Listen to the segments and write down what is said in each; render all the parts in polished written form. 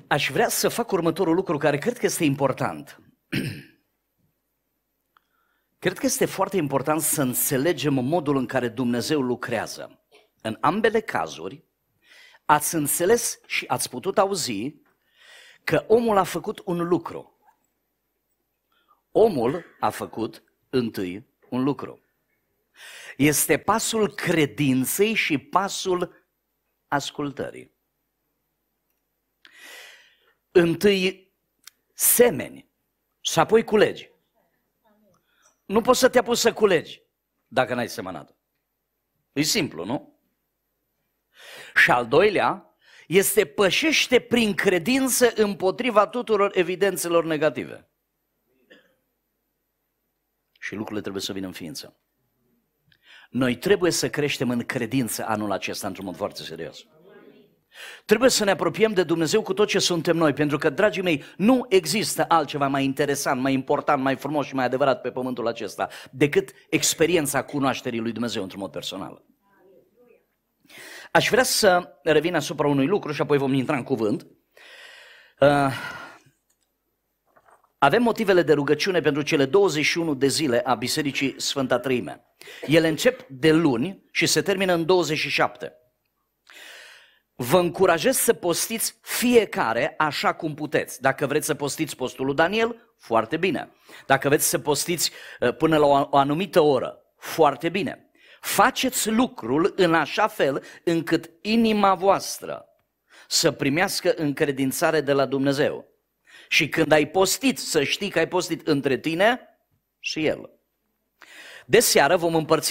Aș vrea să fac următorul lucru care cred că este important. Cred că este foarte important să înțelegem modul în care Dumnezeu lucrează. În ambele cazuri ați înțeles și ați putut auzi că omul a făcut un lucru. Omul a făcut întâi un lucru. Este pasul credinței și pasul ascultării. Întâi semeni și apoi culegi. Nu poți să te apuci să culegi dacă n-ai semănat. E simplu, nu? Și al doilea este pășește prin credință împotriva tuturor evidențelor negative. Și lucrurile trebuie să vină în ființă. Noi trebuie să creștem în credință anul acesta într-un mod foarte serios. Trebuie să ne apropiem de Dumnezeu cu tot ce suntem noi, pentru că, dragii mei, nu există altceva mai interesant, mai important, mai frumos și mai adevărat pe pământul acesta decât experiența cunoașterii lui Dumnezeu într-un mod personal. Aș vrea să revin asupra unui lucru și apoi vom intra în cuvânt. Avem motivele de rugăciune pentru cele 21 de zile a Bisericii Sfânta Treime. Ele încep de luni și se termină în 27. Vă încurajez să postiți fiecare așa cum puteți. Dacă vreți să postiți postul lui Daniel, foarte bine. Dacă vreți să postiți până la o anumită oră, foarte bine. Faceți lucrul în așa fel încât inima voastră să primească încredințare de la Dumnezeu. Și când ai postit, să știi că ai postit între tine și El. De seară vom împărți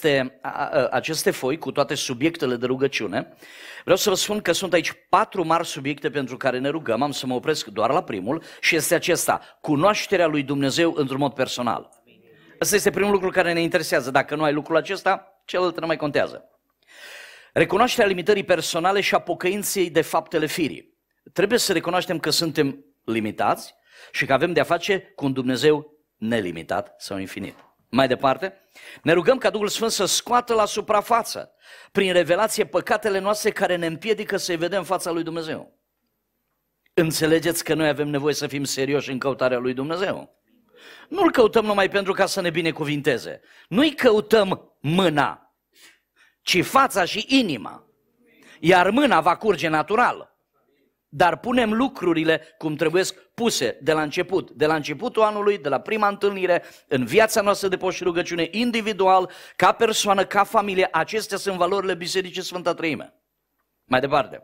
aceste foi cu toate subiectele de rugăciune. Vreau să vă spun că sunt aici 4 mari subiecte pentru care ne rugăm, am să mă opresc doar la primul și este acesta, cunoașterea lui Dumnezeu într-un mod personal. Asta este primul lucru care ne interesează. Dacă nu ai lucrul acesta, celălalt nu mai contează. Recunoașterea limitării personale și a pocăinței de faptele firii. Trebuie să recunoaștem că suntem limitați și că avem de-a face cu un Dumnezeu nelimitat sau infinit. Mai departe, ne rugăm ca Duhul Sfânt să scoată la suprafață, prin revelație, păcatele noastre care ne împiedică să-i vedem fața lui Dumnezeu. Înțelegeți că noi avem nevoie să fim serioși în căutarea lui Dumnezeu. Nu-L căutăm numai pentru ca să ne binecuvinteze. Nu-i căutăm mâna, ci fața și inima. Iar mâna va curge natural. Dar punem lucrurile cum trebuie puse de la început, de la începutul anului, de la prima întâlnire, în viața noastră de post și rugăciune, individual, ca persoană, ca familie. Acestea sunt valorile Bisericii Sfânta Treime. Mai departe.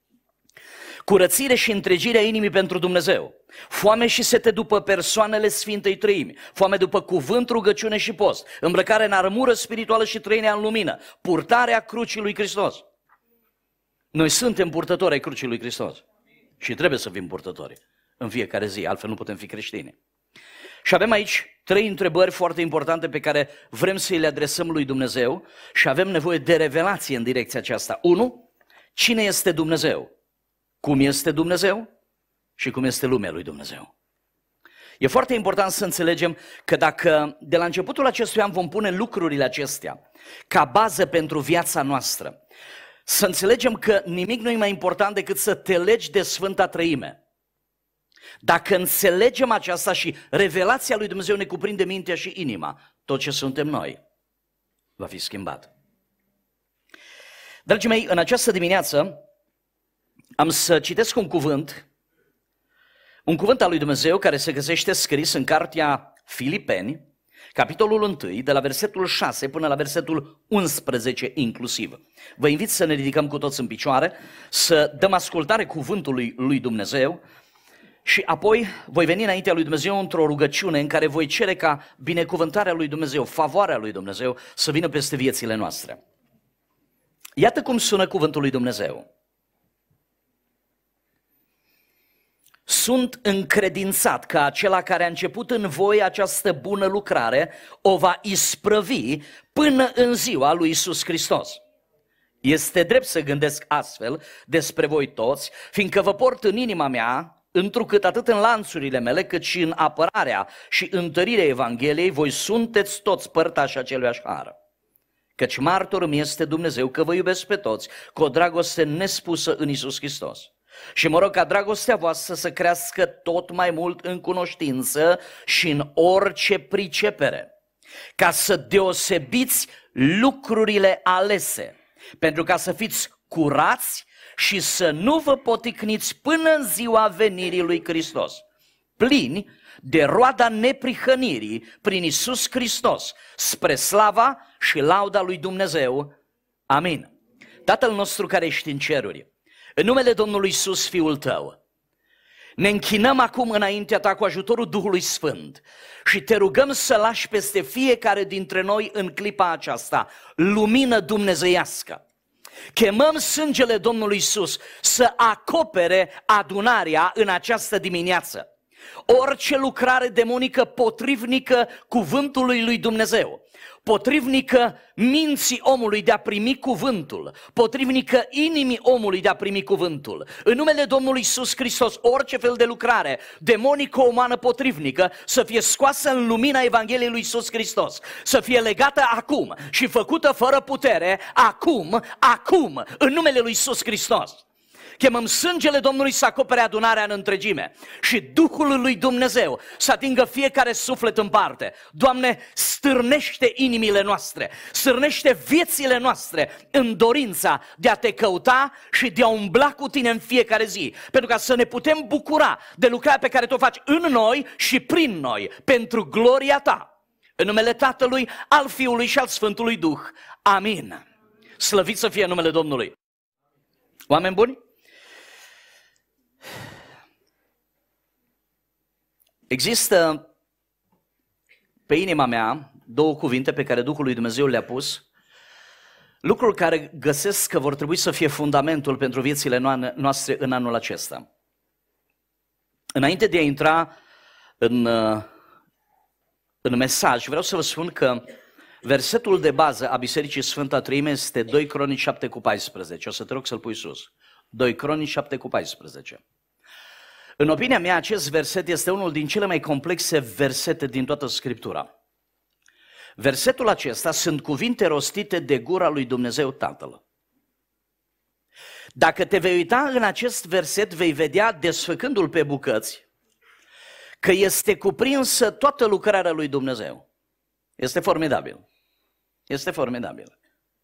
Curățire și întregirea inimii pentru Dumnezeu. Foame și sete după persoanele Sfintei Treimi. Foame după cuvânt, rugăciune și post. Îmbrăcare în armură spirituală și trăirea în lumină. Purtarea crucii lui Hristos. Noi suntem purtători ai crucii lui Hristos și trebuie să fim purtători în fiecare zi, altfel nu putem fi creștini. Și avem aici 3 întrebări foarte importante pe care vrem să le adresăm lui Dumnezeu și avem nevoie de revelație în direcția aceasta. 1. Cine este Dumnezeu? Cum este Dumnezeu? Și cum este lumea lui Dumnezeu? E foarte important să înțelegem că dacă de la începutul acestui an vom pune lucrurile acestea ca bază pentru viața noastră, să înțelegem că nimic nu e mai important decât să te legi de Sfânta Treime. Dacă înțelegem aceasta și revelația lui Dumnezeu ne cuprinde mintea și inima, tot ce suntem noi va fi schimbat. Dragii mei, în această dimineață am să citesc un cuvânt al lui Dumnezeu care se găsește scris în cartea Filipeni, capitolul 1, de la versetul 6 până la versetul 11 inclusiv. Vă invit să ne ridicăm cu toți în picioare, să dăm ascultare cuvântului lui Dumnezeu și apoi voi veni înaintea lui Dumnezeu într-o rugăciune în care voi cere ca binecuvântarea lui Dumnezeu, favoarea lui Dumnezeu să vină peste viețile noastre. Iată cum sună cuvântul lui Dumnezeu. Sunt încredințat că acela care a început în voi această bună lucrare o va isprăvi până în ziua lui Iisus Hristos. Este drept să gândesc astfel despre voi toți, fiindcă vă port în inima mea, întrucât atât în lanțurile mele, cât și în apărarea și întărirea Evangheliei, voi sunteți toți părtași aceluiași har. Căci martor îmi este Dumnezeu că vă iubesc pe toți cu o dragoste nespusă în Iisus Hristos. Și mă rog ca dragostea voastră să crească tot mai mult în cunoștință și în orice pricepere, ca să deosebiți lucrurile alese, pentru ca să fiți curați și să nu vă poticniți până în ziua venirii lui Hristos, plini de roada neprihănirii prin Iisus Hristos, spre slava și lauda lui Dumnezeu. Amin. Tatăl nostru care ești în ceruri, în numele Domnului Iisus, Fiul Tău, ne închinăm acum înaintea Ta cu ajutorul Duhului Sfânt și Te rugăm să lași peste fiecare dintre noi în clipa aceasta lumină dumnezeiască. Chemăm sângele Domnului Iisus să acopere adunarea în această dimineață. Orice lucrare demonică potrivnică cuvântului lui Dumnezeu, potrivnică minții omului de a primi cuvântul, potrivnică inimii omului de a primi cuvântul. În numele Domnului Iisus Hristos, orice fel de lucrare demonică umană potrivnică să fie scoasă în lumina Evangheliei lui Iisus Hristos, să fie legată acum și făcută fără putere, acum, în numele lui Iisus Hristos. Chemăm sângele Domnului să acopere adunarea în întregime și Duhul lui Dumnezeu să atingă fiecare suflet în parte. Doamne, stârnește inimile noastre, stârnește viețile noastre în dorința de a Te căuta și de a umbla cu Tine în fiecare zi, pentru ca să ne putem bucura de lucrarea pe care Tu o faci în noi și prin noi, pentru gloria Ta. În numele Tatălui, al Fiului și al Sfântului Duh. Amin. Slăvit să fie numele Domnului. Oameni buni? Există pe inima mea două cuvinte pe care Duhul lui Dumnezeu le-a pus, lucruri care găsesc că vor trebui să fie fundamentul pentru viețile noastre în anul acesta. Înainte de a intra în mesaj, vreau să vă spun că versetul de bază a Bisericii Sfânta Treime este 2 Cronici 7:14. O să te rog să-l pui sus. 2 Cronici 7:14. În opinia mea, acest verset este unul din cele mai complexe versete din toată Scriptura. Versetul acesta sunt cuvinte rostite de gura lui Dumnezeu Tatăl. Dacă te vei uita în acest verset, vei vedea, desfăcându-l pe bucăți, că este cuprinsă toată lucrarea lui Dumnezeu. Este formidabil. Este formidabil.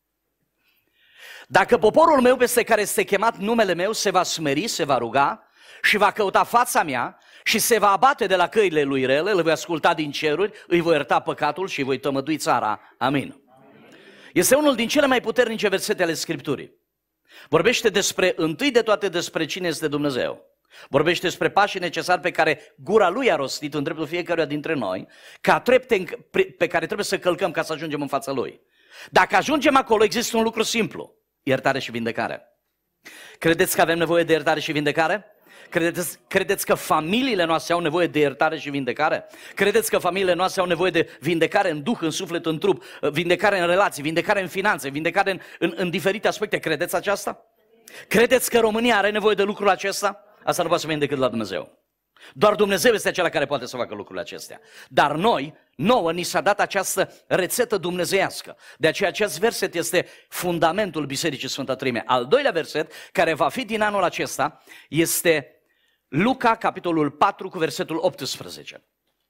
Dacă poporul meu peste care este chemat numele meu se va smeri, se va ruga și va căuta fața mea și se va abate de la căile lui rele, îl voi asculta din ceruri, îi voi ierta păcatul și îi voi tămădui țara. Amin. Este unul din cele mai puternice versete ale Scripturii. Vorbește întâi de toate despre cine este Dumnezeu. Vorbește despre pașii necesari pe care gura Lui a rostit în dreptul fiecăruia dintre noi, ca trepte pe care trebuie să călcăm ca să ajungem în fața Lui. Dacă ajungem acolo, există un lucru simplu: iertare și vindecare. Credeți că avem nevoie de iertare și vindecare? Credeți că familiile noastre au nevoie de iertare și vindecare? Credeți că familiile noastre au nevoie de vindecare în duh, în suflet, în trup, vindecare în relații, vindecare în finanțe, vindecare în diferite aspecte? Credeți aceasta? Credeți că România are nevoie de lucrul acesta? Asta nu poate să vină decât la Dumnezeu. Doar Dumnezeu este acela care poate să facă lucrurile acestea. Dar nouă ni s-a dat această rețetă dumnezeiască. De aceea acest verset este fundamentul Bisericii Sfânta Treime. Al doilea verset, care va fi din anul acesta, este Luca, capitolul 4, cu versetul 18.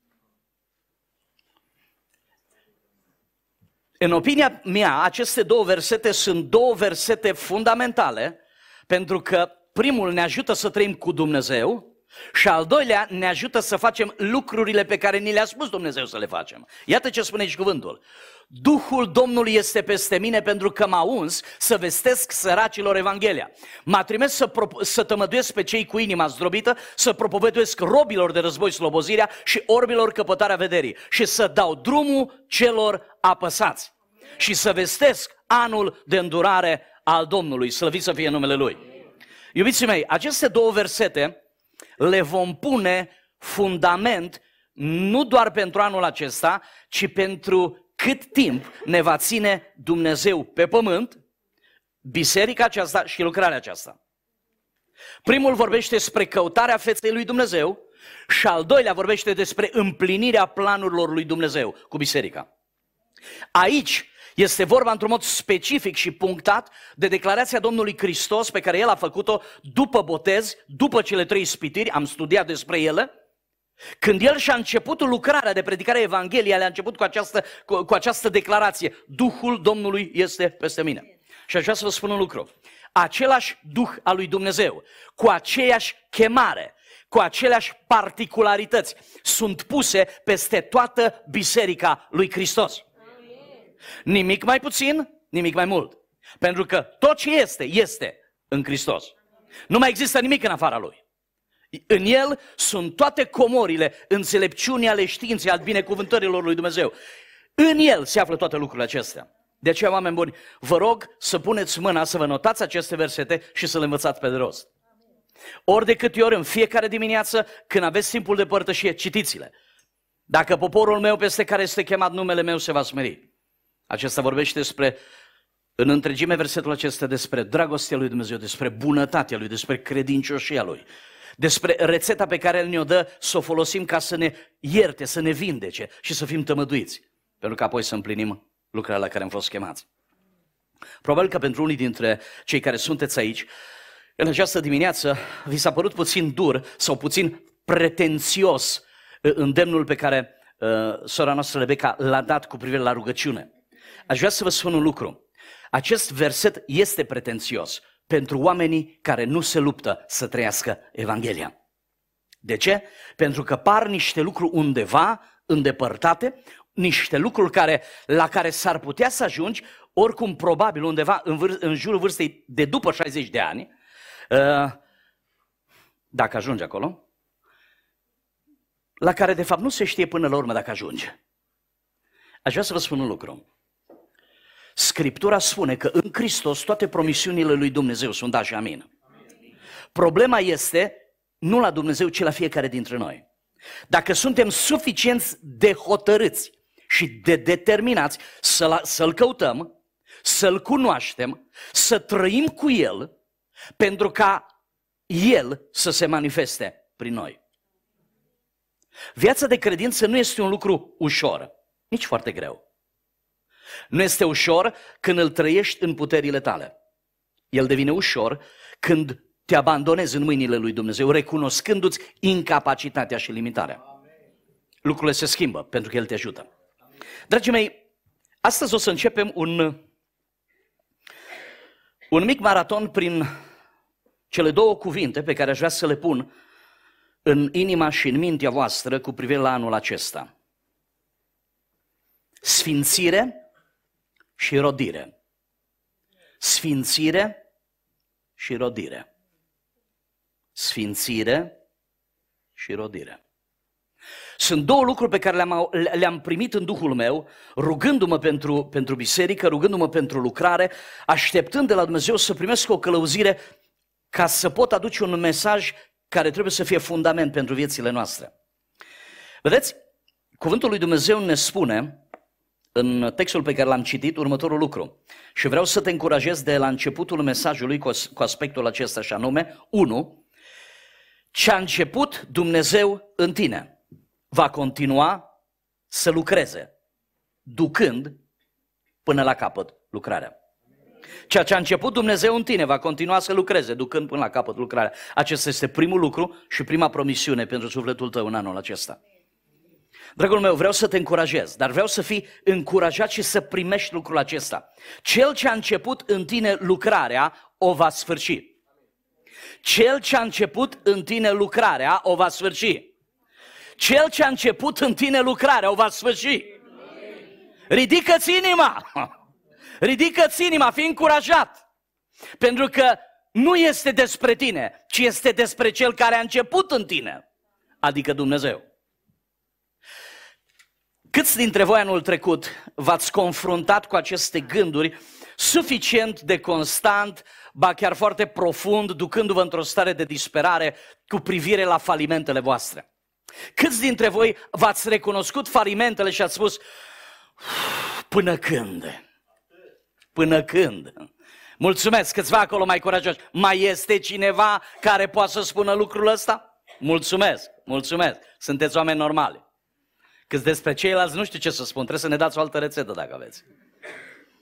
În opinia mea, aceste două versete sunt două versete fundamentale, pentru că primul ne ajută să trăim cu Dumnezeu și al doilea ne ajută să facem lucrurile pe care ni le-a spus Dumnezeu să le facem. Iată ce spune aici cuvântul: Duhul Domnului este peste mine pentru că m-a uns să vestesc săracilor Evanghelia. M-a trimis să tămăduiesc pe cei cu inima zdrobită, să propovăduiesc robilor de război slobozirea și orbilor căpătarea vederii și să dau drumul celor apăsați și să vestesc anul de îndurare al Domnului. Slăvit să fie numele Lui. Iubiții mei, aceste două versete le vom pune fundament nu doar pentru anul acesta, ci pentru cât timp ne va ține Dumnezeu pe pământ, biserica aceasta și lucrarea aceasta. Primul vorbește despre căutarea feței lui Dumnezeu și al doilea vorbește despre împlinirea planurilor lui Dumnezeu cu biserica. Aici Este vorba într-un mod specific și punctat de declarația Domnului Hristos pe care El a făcut-o după botez, după cele 3 ispitiri, am studiat despre ele. Când El și-a început lucrarea de predicare a Evangheliei, a început cu această declarație: Duhul Domnului este peste mine. Și aș vrea să vă spun un lucru. Același Duh al lui Dumnezeu, cu aceeași chemare, cu aceleași particularități, sunt puse peste toată biserica lui Hristos. Nimic mai puțin, nimic mai mult. Pentru că tot ce este în Hristos. Nu mai există nimic în afara Lui. În El sunt toate comorile înțelepciunii, ale științei, al binecuvântărilor lui Dumnezeu. În El se află toate lucrurile acestea. De aceea, oameni buni, vă rog să puneți mâna, să vă notați aceste versete și să le învățați pe de rost. Ori de câte ori, în fiecare dimineață, când aveți timpul de părtășie, citiți-le. Dacă poporul meu peste care este chemat numele meu se va smeri. Acesta vorbește despre, în întregime, versetul acesta despre dragostea lui Dumnezeu, despre bunătatea lui, despre credincioșia lui, despre rețeta pe care El ne-o dă să o folosim ca să ne ierte, să ne vindece și să fim tămăduiți, pentru că apoi să împlinim lucrarea la care am fost chemați. Probabil că pentru unii dintre cei care sunteți aici, în această dimineață, vi s-a părut puțin dur sau puțin pretențios îndemnul pe care sora noastră Rebecca l-a dat cu privire la rugăciune. Aș vrea să vă spun un lucru. Acest verset este pretențios pentru oamenii care nu se luptă să trăiască Evanghelia. De ce? Pentru că par niște lucruri undeva îndepărtate, niște lucruri la care s-ar putea să ajungi, oricum probabil undeva în jurul vârstei de după 60 de ani, dacă ajungi acolo, la care de fapt nu se știe până la urmă dacă ajunge. Aș vrea să vă spun un lucru. Scriptura spune că în Hristos toate promisiunile lui Dumnezeu sunt da și amin. Problema este nu la Dumnezeu, ci la fiecare dintre noi. Dacă suntem suficienți de hotărâți și de determinați să-L căutăm, să-L cunoaștem, să trăim cu El, pentru ca El să se manifeste prin noi. Viața de credință nu este un lucru ușor, nici foarte greu. Nu este ușor când îl trăiești în puterile tale. El devine ușor când te abandonezi în mâinile lui Dumnezeu, recunoscându-ți incapacitatea și limitarea. Lucrurile se schimbă pentru că El te ajută. Dragii mei, astăzi o să începem un mic maraton prin cele 2 cuvinte pe care aș vrea să le pun în inima și în mintea voastră cu privire la anul acesta. Sfințire și rodire. Sfințire și rodire. Sfințire și rodire. Sunt 2 lucruri pe care le-am primit în Duhul meu, rugându-mă pentru biserică, rugându-mă pentru lucrare, așteptând de la Dumnezeu să primesc o călăuzire ca să pot aduce un mesaj care trebuie să fie fundament pentru viețile noastre. Vedeți, cuvântul lui Dumnezeu ne spune în textul pe care l-am citit următorul lucru. Și vreau să te încurajez de la începutul mesajului cu aspectul acesta, și anume, 1. Ce a început Dumnezeu în tine va continua să lucreze, ducând până la capăt lucrarea. Ceea ce a început Dumnezeu în tine va continua să lucreze, ducând până la capăt lucrarea. Acesta este primul lucru și prima promisiune pentru sufletul tău în anul acesta. Dragul meu, vreau să te încurajez, dar vreau să fii încurajat și să primești lucrul acesta. Cel ce a început în tine lucrarea o va sfârși. Cel ce a început în tine lucrarea o va sfârși. Cel ce a început în tine lucrarea o va sfârși. Ridică-ți inima! Ridică-ți inima, fii încurajat! Pentru că nu este despre tine, ci este despre Cel care a început în tine, adică Dumnezeu. Câți dintre voi anul trecut v-ați confruntat cu aceste gânduri suficient de constant, ba chiar foarte profund, ducându-vă într-o stare de disperare cu privire la falimentele voastre? Câți dintre voi v-ați recunoscut falimentele și ați spus, până când? Până când? Mulțumesc, câțiva acolo mai curajoși. Mai este cineva care poate să spună lucrul ăsta? Mulțumesc, mulțumesc. Sunteți oameni normali. Câți despre ceilalți nu știu ce să spun, trebuie să ne dați o altă rețetă dacă aveți.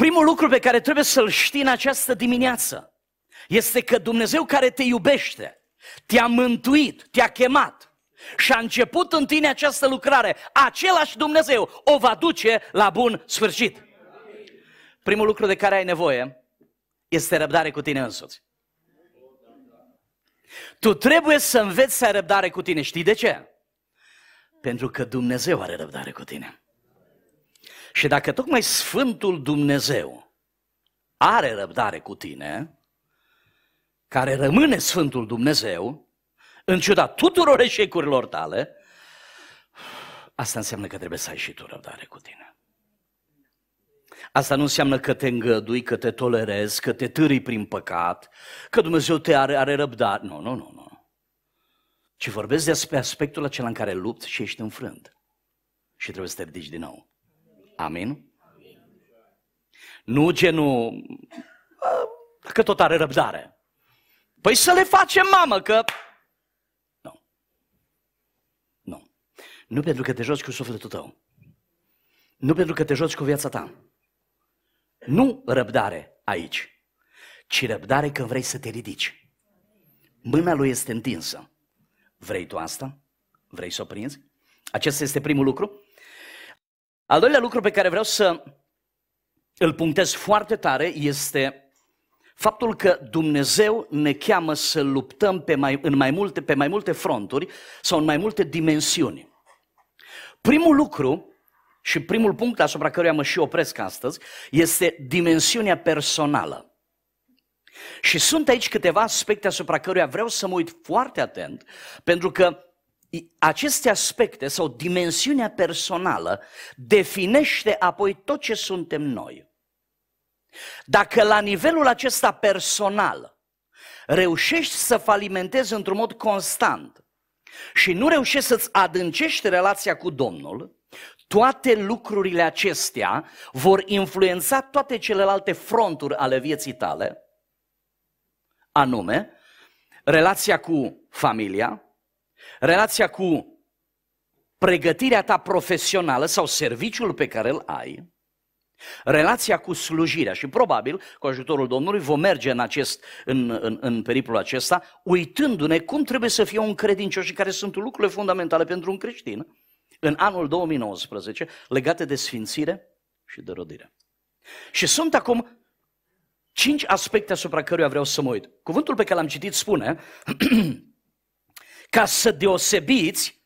Primul lucru pe care trebuie să-l știi în această dimineață este că Dumnezeu care te iubește, te-a mântuit, te-a chemat și a început în tine această lucrare, același Dumnezeu o va duce la bun sfârșit. Primul lucru de care ai nevoie este răbdare cu tine însuți. Tu trebuie să înveți să ai răbdare cu tine. Știi de ce? Pentru că Dumnezeu are răbdare cu tine. Și dacă tocmai Sfântul Dumnezeu are răbdare cu tine, care rămâne Sfântul Dumnezeu, în ciuda tuturor eșecurilor tale, asta înseamnă că trebuie să ai și tu răbdare cu tine. Asta nu înseamnă că te îngădui, că te tolerezi, că te târâi prin păcat, că Dumnezeu te are răbdare. Nu. Ci vorbesc despre aspectul acela în care lupți și ești înfrânt. Și trebuie să te ridici din nou. Amin? Nu genul, că tot are răbdare. Păi să le facem, mamă, că... Nu. Nu pentru că te joci cu sufletul tău. Nu pentru că te joci cu viața ta. Nu răbdare aici, ci răbdare când vrei să te ridici. Mâna lui este întinsă. Vrei tu asta? Vrei să o prinzi? Acesta este primul lucru. Al doilea lucru pe care vreau să îl punctez foarte tare este faptul că Dumnezeu ne cheamă să luptăm pe mai multe fronturi sau în mai multe dimensiuni. Primul lucru și primul punct asupra căruia mă și opresc astăzi este dimensiunea personală. Și sunt aici câteva aspecte asupra căruia vreau să mă uit foarte atent, pentru că aceste aspecte sau dimensiunea personală definește apoi tot ce suntem noi. Dacă la nivelul acesta personal reușești să falimentezi într-un mod constant și nu reușești să-ți adâncești relația cu Domnul, toate lucrurile acestea vor influența toate celelalte fronturi ale vieții tale, anume relația cu familia, relația cu pregătirea ta profesională sau serviciul pe care îl ai, relația cu slujirea. Și probabil, cu ajutorul Domnului, vom merge în periplul acesta, uitându-ne cum trebuie să fie un credincios și care sunt lucrurile fundamentale pentru un creștin în anul 2019, legate de sfințire și de rodire. Și sunt acum 5 aspecte asupra căruia vreau să mă uit. Cuvântul pe care l-am citit spune ca să deosebiți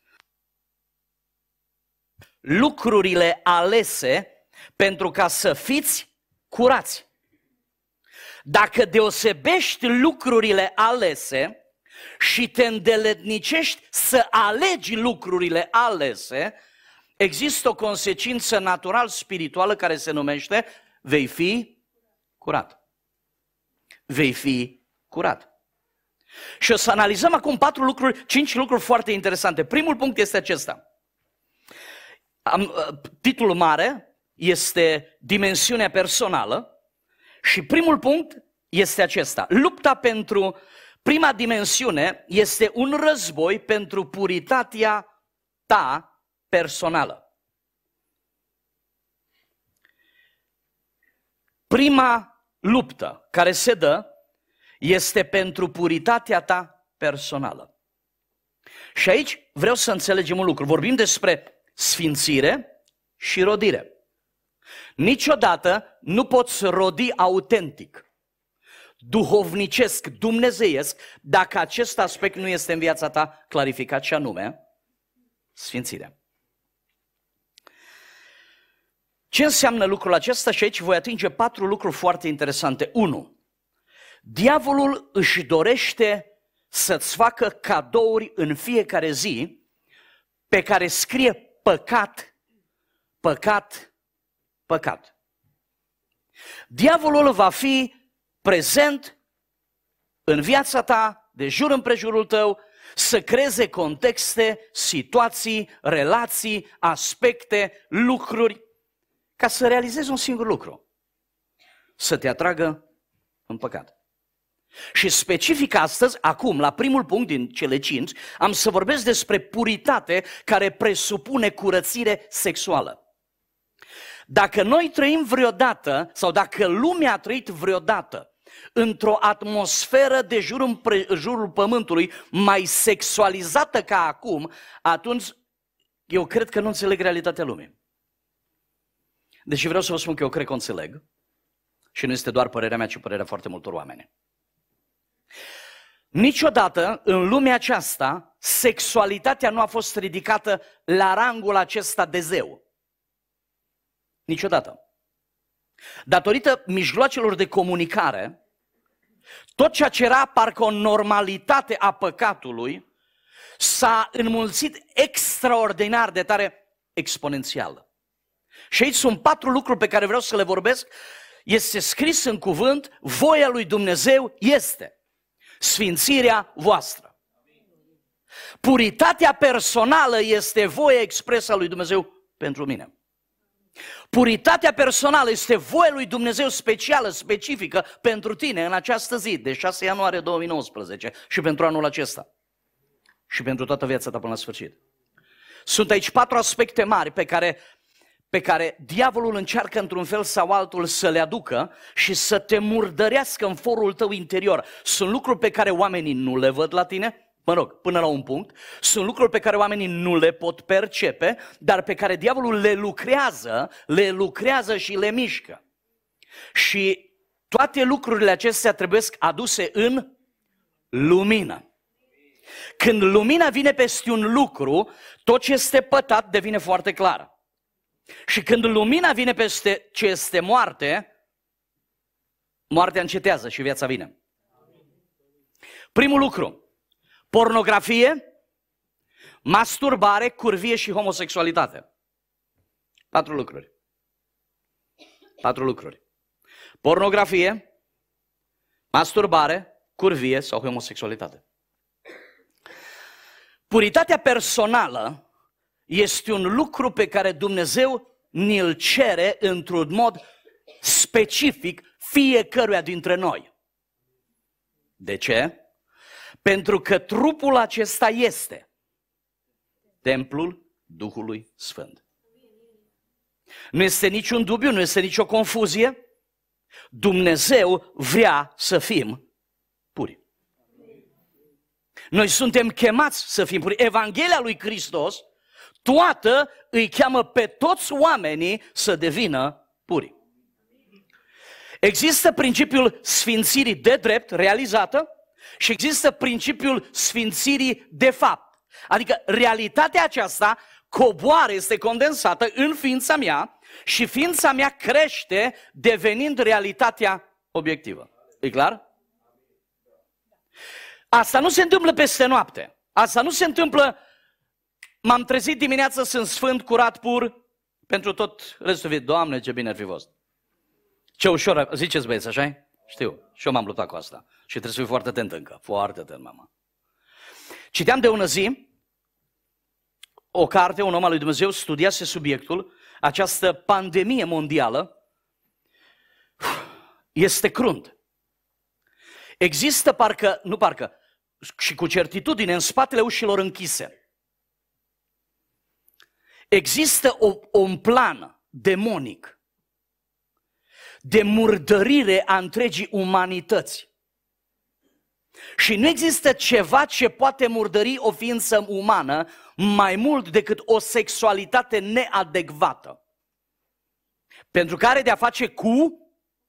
lucrurile alese pentru ca să fiți curați. Dacă deosebești lucrurile alese și te îndeletnicești să alegi lucrurile alese, există o consecință natural-spirituală care se numește vei fi curat. Vei fi curat. Și o să analizăm acum 5 lucruri foarte interesante. Primul punct este acesta. Titlul mare este dimensiunea personală și primul punct este acesta. Lupta pentru prima dimensiune este un război pentru puritatea ta personală. Prima luptă care se dă este pentru puritatea ta personală. Și aici vreau să înțelegem un lucru. Vorbim despre sfințire și rodire. Niciodată nu poți rodi autentic, duhovnicesc, dumnezeiesc, dacă acest aspect nu este în viața ta clarificat, și anume sfințirea. Ce înseamnă lucrul acesta? Și aici voi atinge 4 lucruri foarte interesante. 1. Diavolul își dorește să-ți facă cadouri în fiecare zi pe care scrie păcat, păcat, păcat. Diavolul va fi prezent în viața ta, de jur împrejurul tău, să creeze contexte, situații, relații, aspecte, lucruri, ca să realizezi un singur lucru: să te atragă în păcat. Și specific astăzi, acum, la primul punct din cele 5, am să vorbesc despre puritate care presupune curățire sexuală. Dacă noi trăim vreodată, sau dacă lumea a trăit vreodată într-o atmosferă de jurul pământului mai sexualizată ca acum, atunci eu cred că nu înțeleg realitatea lumii. Deși vreau să vă spun că eu cred că o înțeleg. Și nu este doar părerea mea, ci părerea foarte multor oameni. Niciodată în lumea aceasta sexualitatea nu a fost ridicată la rangul acesta de zeu. Niciodată. Datorită mijloacelor de comunicare, tot ceea ce era parcă o normalitate a păcatului s-a înmulțit extraordinar de tare, exponențial. Și aici sunt 4 lucruri pe care vreau să le vorbesc. Este scris în cuvânt, voia lui Dumnezeu este sfințirea voastră. Puritatea personală este voia expresă a lui Dumnezeu pentru mine. Puritatea personală este voia lui Dumnezeu specială, specifică pentru tine în această zi, de 6 ianuarie 2019 și pentru anul acesta. Și pentru toată viața ta până la sfârșit. Sunt aici 4 aspecte mari pe care diavolul încearcă într-un fel sau altul să le aducă și să te murdărească în forul tău interior. Sunt lucruri pe care oamenii nu le văd la tine, până la un punct. Sunt lucruri pe care oamenii nu le pot percepe, dar pe care diavolul le lucrează și le mișcă. Și toate lucrurile acestea trebuie aduse în lumină. Când lumina vine peste un lucru, tot ce este pătat devine foarte clar. Și când lumina vine peste ce este moarte, moartea încetează și viața vine. Primul lucru, pornografie, masturbare, curvie și homosexualitate. 4 lucruri. 4 lucruri. Pornografie, masturbare, curvie sau homosexualitate. Puritatea personală este un lucru pe care Dumnezeu ni-l cere într-un mod specific fiecăruia dintre noi. De ce? Pentru că trupul acesta este templul Duhului Sfânt. Nu este niciun dubiu, nu este nicio confuzie. Dumnezeu vrea să fim puri. Noi suntem chemați să fim puri. Evanghelia lui Hristos toată îi cheamă pe toți oamenii să devină puri. Există principiul sfințirii de drept realizată și există principiul sfințirii de fapt. Adică realitatea aceasta coboară, este condensată în ființa mea și ființa mea crește devenind realitatea obiectivă. E clar? Asta nu se întâmplă peste noapte. Asta nu se întâmplă, m-am trezit dimineața, sunt sfânt, curat, pur, pentru tot restul vieții. Doamne, ce bine ar fi fost. Ce ușor, ziceți băieți, așa-i? Știu, și eu m-am luptat cu asta. Și trebuie să fiu foarte atent încă, foarte atent, mama. Citeam de ună zi o carte, un om al lui Dumnezeu studiase subiectul, această pandemie mondială este crunt. Există și cu certitudine în spatele ușilor închise. Există un plan demonic de murdărire a întregii umanități. Și nu există ceva ce poate murdări o ființă umană mai mult decât o sexualitate neadecvată. Pentru că are de a face cu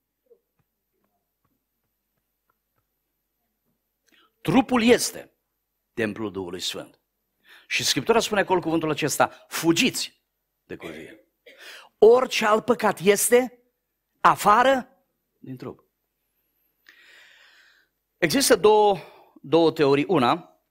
trupul este templul Duhului Sfânt. Și Scriptura spune acolo cuvântul acesta, fugiți de curvie. Orice alt păcat este afară din trup. Există două teorii. Una,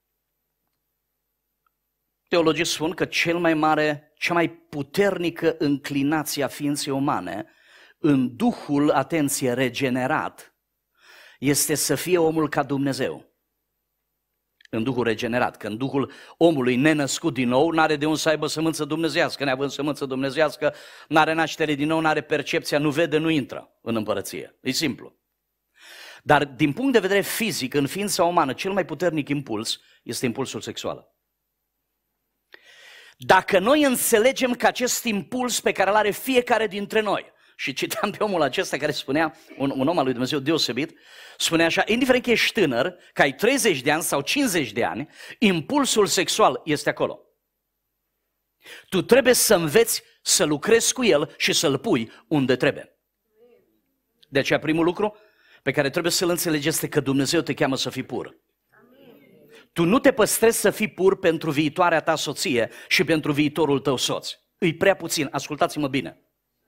teologii spun că cea mai puternică înclinație a ființei umane în Duhul, atenție, regenerat, este să fie omul ca Dumnezeu. În Duhul regenerat, că în Duhul omului nenăscut din nou, n-are de unde să aibă sămânță dumnezeiască, neavând sămânță dumnezeiască, n-are naștere din nou, n-are percepția, nu vede, nu intră în împărăție. E simplu. Dar din punct de vedere fizic, în ființa umană, cel mai puternic impuls este impulsul sexual. Dacă noi înțelegem că acest impuls pe care îl are fiecare dintre noi, și citeam pe omul acesta care spunea, un om al lui Dumnezeu deosebit, spunea așa, indiferent că ești tânăr, că ai 30 de ani sau 50 de ani, impulsul sexual este acolo. Tu trebuie să înveți să lucrezi cu el și să-l pui unde trebuie. De aceea primul lucru pe care trebuie să-l înțelegi este că Dumnezeu te cheamă să fii pur. Tu nu te păstrezi să fii pur pentru viitoarea ta soție și pentru viitorul tău soț. Îi prea puțin, ascultați-mă bine.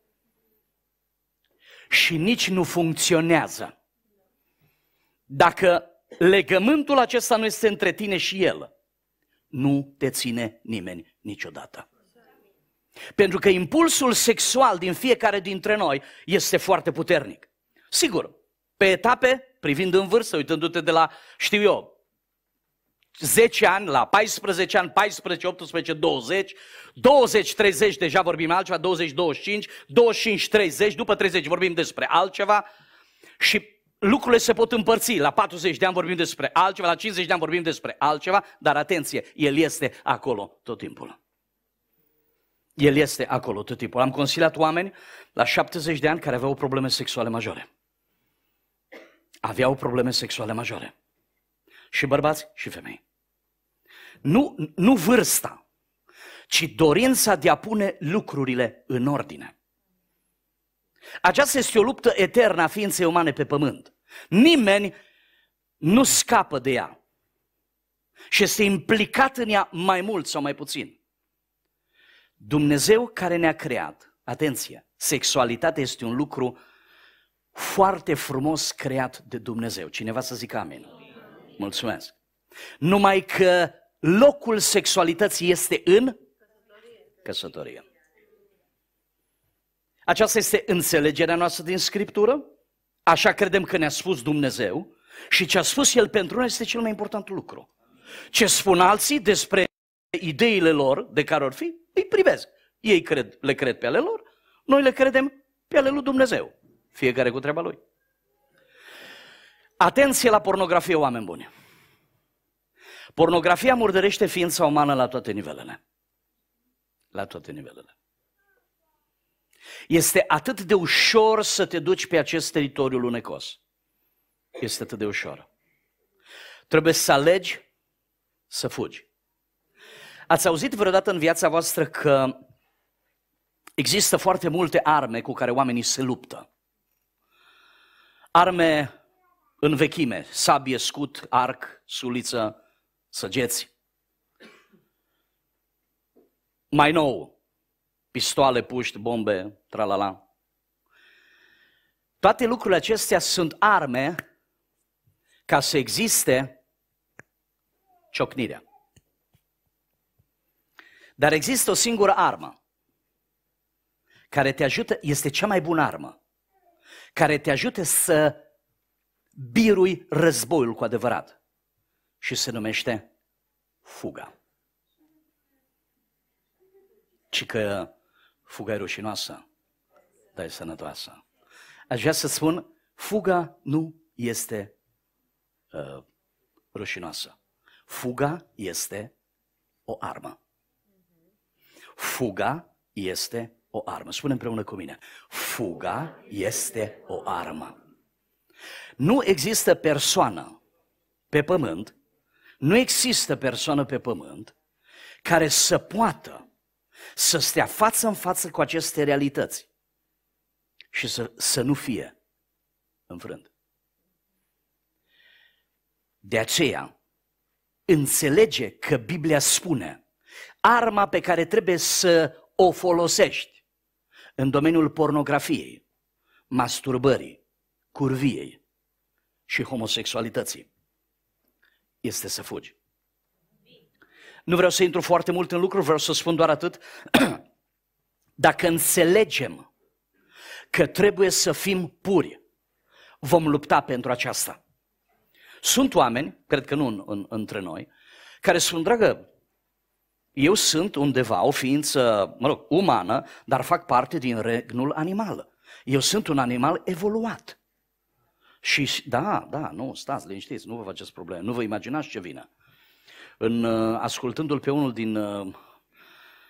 Și nici nu funcționează. Dacă legământul acesta nu este între tine și el, nu te ține nimeni niciodată. Pentru că impulsul sexual din fiecare dintre noi este foarte puternic. Sigur, pe etape, privind în vârstă, uitându-te de la, 10 ani, la 14 ani, 14, 18, 20, 20, 30, deja vorbim altceva, 20, 25, 25, 30, după 30 vorbim despre altceva și lucrurile se pot împărți. La 40 de ani vorbim despre altceva, la 50 de ani vorbim despre altceva, dar atenție, el este acolo tot timpul. El este acolo tot timpul. Am consiliat oameni la 70 de ani care aveau probleme sexuale majore. Aveau probleme sexuale majore. Și bărbați și femei. Nu vârsta, ci dorința de a pune lucrurile în ordine. Aceasta este o luptă eternă a ființei umane pe pământ. Nimeni nu scapă de ea și este implicat în ea mai mult sau mai puțin. Dumnezeu care ne-a creat, atenție, sexualitatea este un lucru foarte frumos creat de Dumnezeu. Cineva să zică amin. Mulțumesc. Numai că locul sexualității este în căsătorie. Aceasta este înțelegerea noastră din Scriptură, așa credem că ne-a spus Dumnezeu și ce a spus El pentru noi este cel mai important lucru. Ce spun alții despre ideile lor de care or fi, îi privesc. Ei le cred pe ale lor, noi le credem pe ale lui Dumnezeu. Fiecare cu treaba lui. Atenție la pornografie, oameni buni. Pornografia murdărește ființa umană la toate nivelele. La toate nivelele. Este atât de ușor să te duci pe acest teritoriu lunecos. Este atât de ușor. Trebuie să alegi să fugi. Ați auzit vreodată în viața voastră că există foarte multe arme cu care oamenii se luptă? Arme în vechime, sabie, scut, arc, suliță, săgeți. Mai nou, pistoale, puști, bombe, tralala. Toate lucrurile acestea sunt arme ca să existe ciocnirea. Dar există o singură armă care te ajută, este cea mai bună armă, care te ajută să birui războiul cu adevărat și se numește fuga. Ci că fuga e rușinoasă, dar e sănătoasă. Aș vrea să spun, fuga nu este rușinoasă. Fuga este o armă. Fuga este o armă. Spune împreună cu mine. Fuga este o armă. Nu există persoană pe pământ, nu există persoană pe pământ care să poată să stea față în față cu aceste realități și să nu fie înfrânt. De aceea, înțelege că Biblia spune arma pe care trebuie să o folosești în domeniul pornografiei, masturbării, curviei și homosexualității este să fugi. Nu vreau să intru foarte mult în lucruri, vreau să spun doar atât. Dacă înțelegem că trebuie să fim puri, vom lupta pentru aceasta. Sunt oameni, cred că nu între noi, care spun, dragă, eu sunt undeva o ființă, umană, dar fac parte din regnul animal. Eu sunt un animal evoluat. Și nu, stați liniștiți, nu vă faceți probleme, nu vă imaginați ce vine. Ascultându-l pe unul din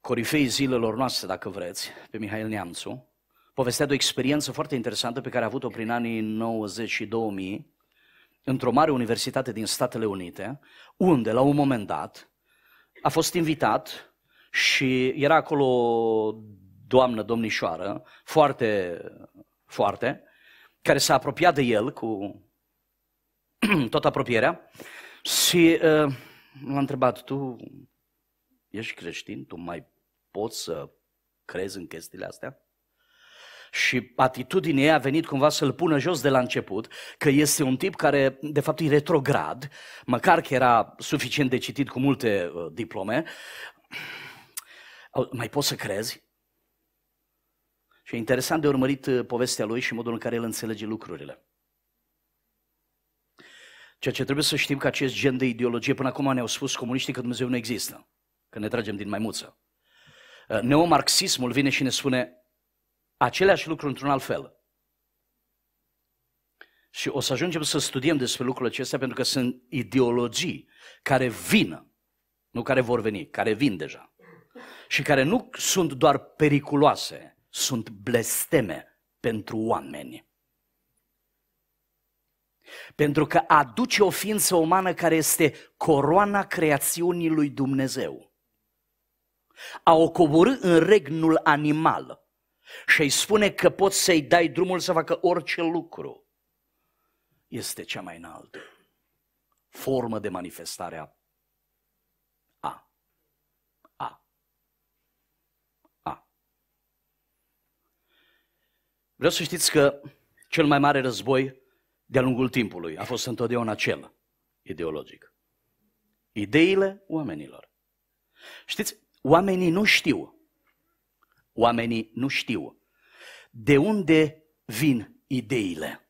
corifeii zilelor noastre, dacă vreți, pe Mihail Neamțu, povestea de o experiență foarte interesantă pe care a avut-o prin anii 90 și 2000 într-o mare universitate din Statele Unite, unde, la un moment dat, a fost invitat și era acolo o doamnă, domnișoară, foarte, care s-a apropiat de el cu tot apropierea și l-a întrebat: tu ești creștin? Tu mai poți să crezi în chestiile astea? Și atitudinea ei a venit cumva să-l pună jos de la început, că este un tip care de fapt e retrograd, măcar că era suficient de citit cu multe diplome. Mai poți să crezi? Și e interesant de urmărit povestea lui și modul în care el înțelege lucrurile. Ceea ce trebuie să știm, că acest gen de ideologie, până acum ne-au spus comuniștii că Dumnezeu nu există, că ne tragem din maimuță. Neomarxismul vine și ne spune aceleași lucruri într-un alt fel. Și o să ajungem să studiem despre lucrurile acestea, pentru că sunt ideologii care vin, nu care vor veni, care vin deja. Și care nu sunt doar periculoase, sunt blesteme pentru oameni. Pentru că aduce o ființă umană care este coroana creațiunii lui Dumnezeu. A o coborî în regnul animal și îi spune că poți să-i dai drumul să facă orice lucru. Este cea mai înaltă formă de manifestare a. Vreau să știți că cel mai mare război de-a lungul timpului a fost întotdeauna cel ideologic. Ideile oamenilor. Știți, oamenii nu știu de unde vin ideile.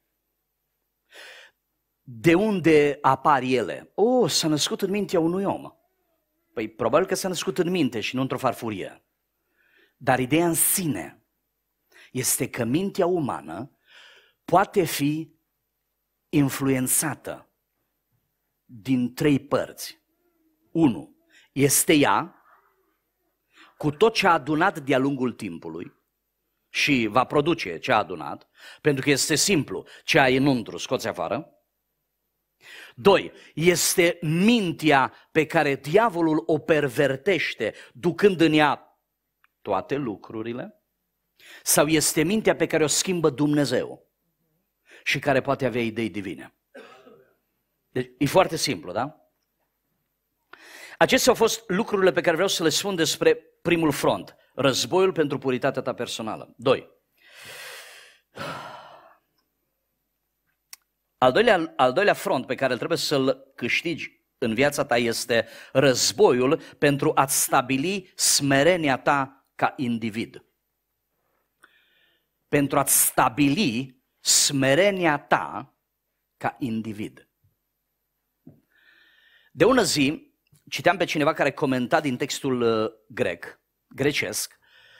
De unde apar ele? S-a născut în mintea unui om. Păi probabil că s-a născut în minte și nu într-o farfurie. Dar ideea în sine este că mintea umană poate fi influențată din 3 părți. 1. Este ea cu tot ce a adunat de-a lungul timpului și va produce ce a adunat, pentru că este simplu, ce ai înăuntru scoți afară. 2. Este mintea pe care diavolul o pervertește, ducând în ea toate lucrurile. Sau este mintea pe care o schimbă Dumnezeu și care poate avea idei divine. Deci e foarte simplu, da? Acestea au fost lucrurile pe care vreau să le spun despre primul front, războiul pentru puritatea ta personală. 2. Al doilea front pe care trebuie să-l câștigi în viața ta este războiul pentru a-ți stabili smerenia ta ca individ. Pentru a-ți stabili smerenia ta ca individ. De ună zi, citeam pe cineva care comenta din textul grecesc,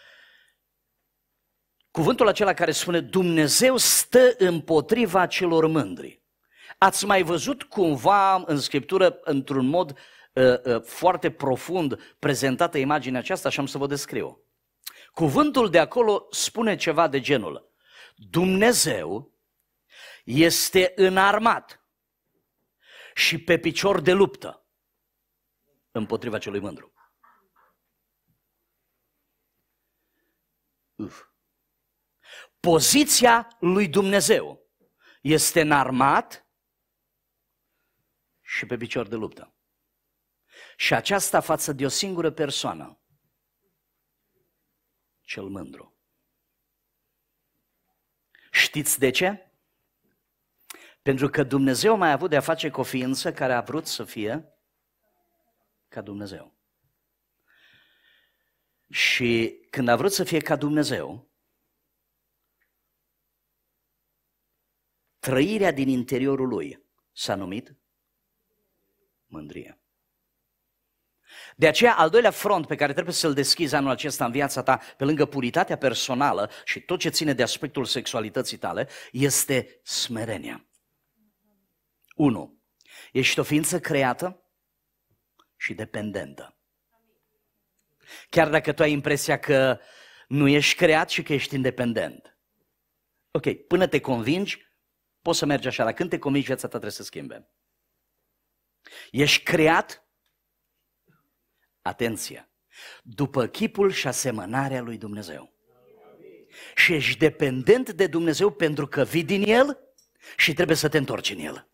cuvântul acela care spune: Dumnezeu stă împotriva celor mândri. Ați mai văzut cumva în Scriptură, într-un mod foarte profund, prezentată imaginea aceasta? Și am să vă descriu. Cuvântul de acolo spune ceva de genul: Dumnezeu este înarmat și pe picior de luptă împotriva celui mândru. Poziția lui Dumnezeu este înarmat și pe picior de luptă. Și aceasta față de o singură persoană: cel mândru. Știți de ce? Pentru că Dumnezeu mai a avut de a face cu o ființă care a vrut să fie ca Dumnezeu. Și când a vrut să fie ca Dumnezeu, trăirea din interiorul lui s-a numit mândrie. De aceea, al doilea front pe care trebuie să-l deschizi anul acesta în viața ta, pe lângă puritatea personală și tot ce ține de aspectul sexualității tale, este smerenia. 1. Ești o ființă creată și dependentă. Chiar dacă tu ai impresia că nu ești creat și că ești independent. Ok, până te convingi, poți să mergi așa, dar când te convingi, viața ta trebuie să schimbe. Ești creat, atenție, după chipul și asemănarea lui Dumnezeu. Și ești dependent de Dumnezeu pentru că vii din El și trebuie să te întorci în El.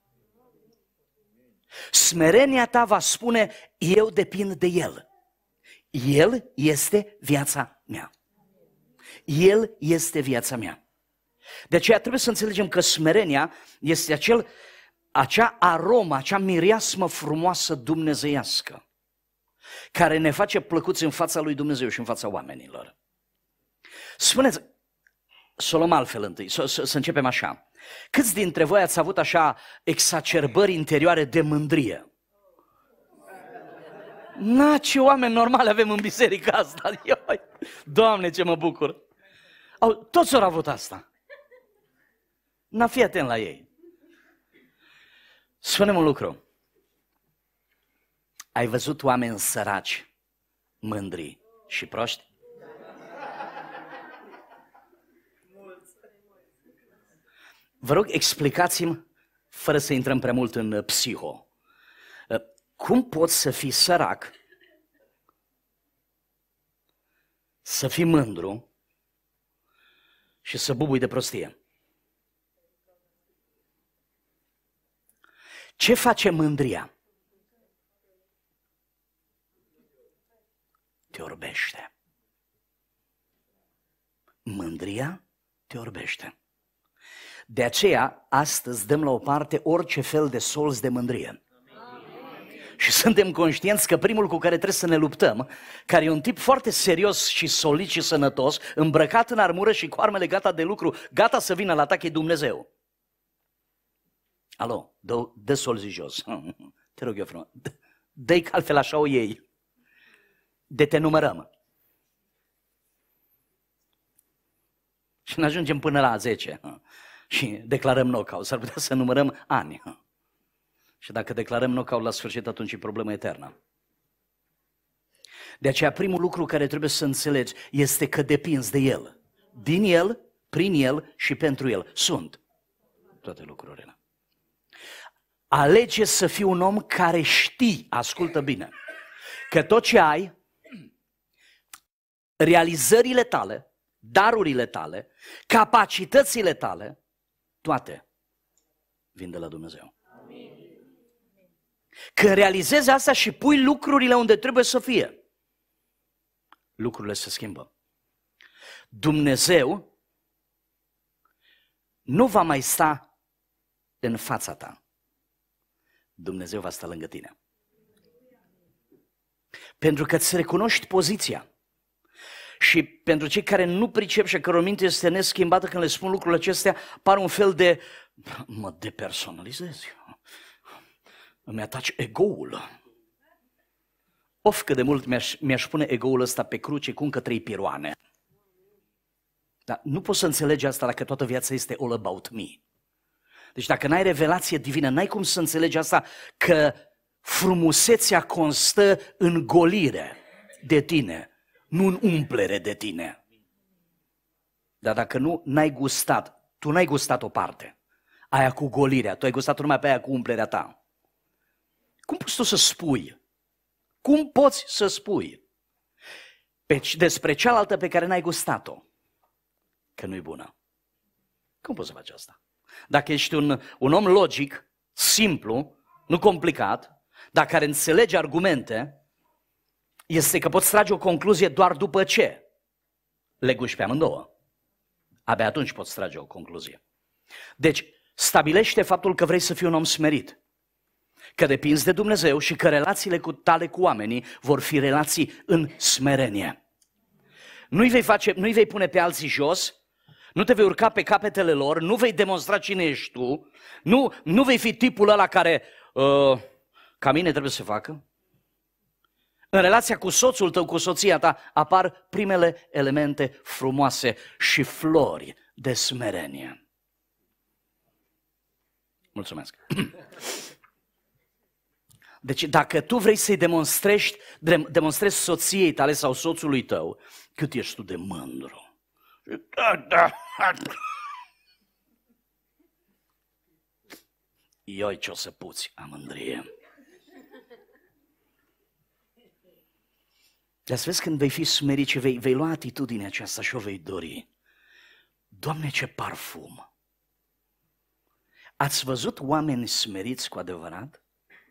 Smerenia ta va spune, eu depind de El. El este viața mea. El este viața mea. De aceea trebuie să înțelegem că smerenia este acea aromă, acea mireasmă frumoasă dumnezeiască, care ne face plăcuți în fața lui Dumnezeu și în fața oamenilor. Spuneți, să o luăm altfel întâi, să începem așa. Câți dintre voi ați avut așa exacerbări interioare de mândrie? Ce oameni normali avem în biserica asta. Doamne, ce mă bucur! Toți au avut asta. Fii atent la ei. Spune-mi un lucru. Ai văzut oameni săraci, mândri și proști? Vă rog, explicați-mi, fără să intrăm prea mult în psiho, cum poți să fii sărac, să fii mândru și să bubui de prostie? Ce face mândria? Te orbește. Mândria te orbește. De aceea, astăzi dăm la o parte orice fel de solți de mândrie. Și suntem conștienți că primul cu care trebuie să ne luptăm, care e un tip foarte serios și solid și sănătos, îmbrăcat în armură și cu armele gata de lucru, gata să vină la atac, e Dumnezeu. Alo, dă solzii jos. Te rog eu frumos. Dă-i că altfel așa o iei. De te numărăm. Și ne ajungem până la 10. Și declarăm knockout. S-ar putea să numărăm ani. Și dacă declarăm knockout la sfârșit, atunci e problemă eternă. De aceea primul lucru care trebuie să înțelegi este că depinzi de El. Din El, prin El și pentru El. Sunt toate lucrurile. Alege să fii un om care știi, ascultă bine, că tot ce ai, realizările tale, darurile tale, capacitățile tale, toate vin de la Dumnezeu. Când realizezi asta și pui lucrurile unde trebuie să fie, lucrurile se schimbă. Dumnezeu nu va mai sta în fața ta. Dumnezeu va sta lângă tine. Pentru că îți recunoști poziția. Și pentru cei care nu pricep și a căror minte este neschimbată, când le spun lucrurile acestea, pare un fel de, mă depersonalizezi, îmi ataci ego-ul. Of, cât de mult mi-aș pune ego-ul ăsta pe cruce cu încă 3 piroane. Dar nu poți să înțelegi asta dacă toată viața este all about me. Deci dacă n-ai revelație divină, n-ai cum să înțelegi asta, că frumusețea constă în golire de tine, nu în umplere de tine. Dar dacă nu, n-ai gustat, tu n-ai gustat o parte, aia cu golirea, tu ai gustat numai pe aia cu umplerea ta. Cum poți tu să spui? Cum poți să spui despre cealaltă pe care n-ai gustat-o că nu-i bună? Cum poți să faci asta? Dacă ești un om logic, simplu, nu complicat, dar care înțelege argumente, este că poți trage o concluzie doar după ce le guși pe amândouă. Abia atunci poți trage o concluzie. Deci, stabilește faptul că vrei să fii un om smerit, că depinzi de Dumnezeu și că relațiile tale cu oamenii vor fi relații în smerenie. Nu-i vei pune pe alții jos, nu te vei urca pe capetele lor, nu vei demonstra cine ești tu, nu vei fi tipul ăla care, ca mine trebuie să facă. În relația cu soțul tău, cu soția ta, apar primele elemente frumoase și flori de smerenie. Mulțumesc! Deci dacă tu vrei să-i demonstrezi soției tale sau soțului tău cât ești tu de mândru. Ioi ce o să puți, a mândrie. Dar să vezi când vei fi smerit și vei lua atitudinea aceasta și o vei dori. Doamne, ce parfum! Ați văzut oameni smeriți cu adevărat?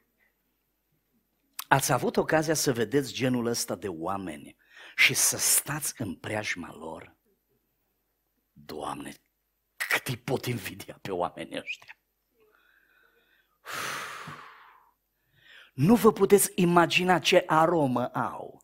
Ați avut ocazia să vedeți genul ăsta de oameni și să stați în preajma lor? Doamne, cât îi pot invidia pe oamenii ăștia! Nu vă puteți imagina ce aromă au.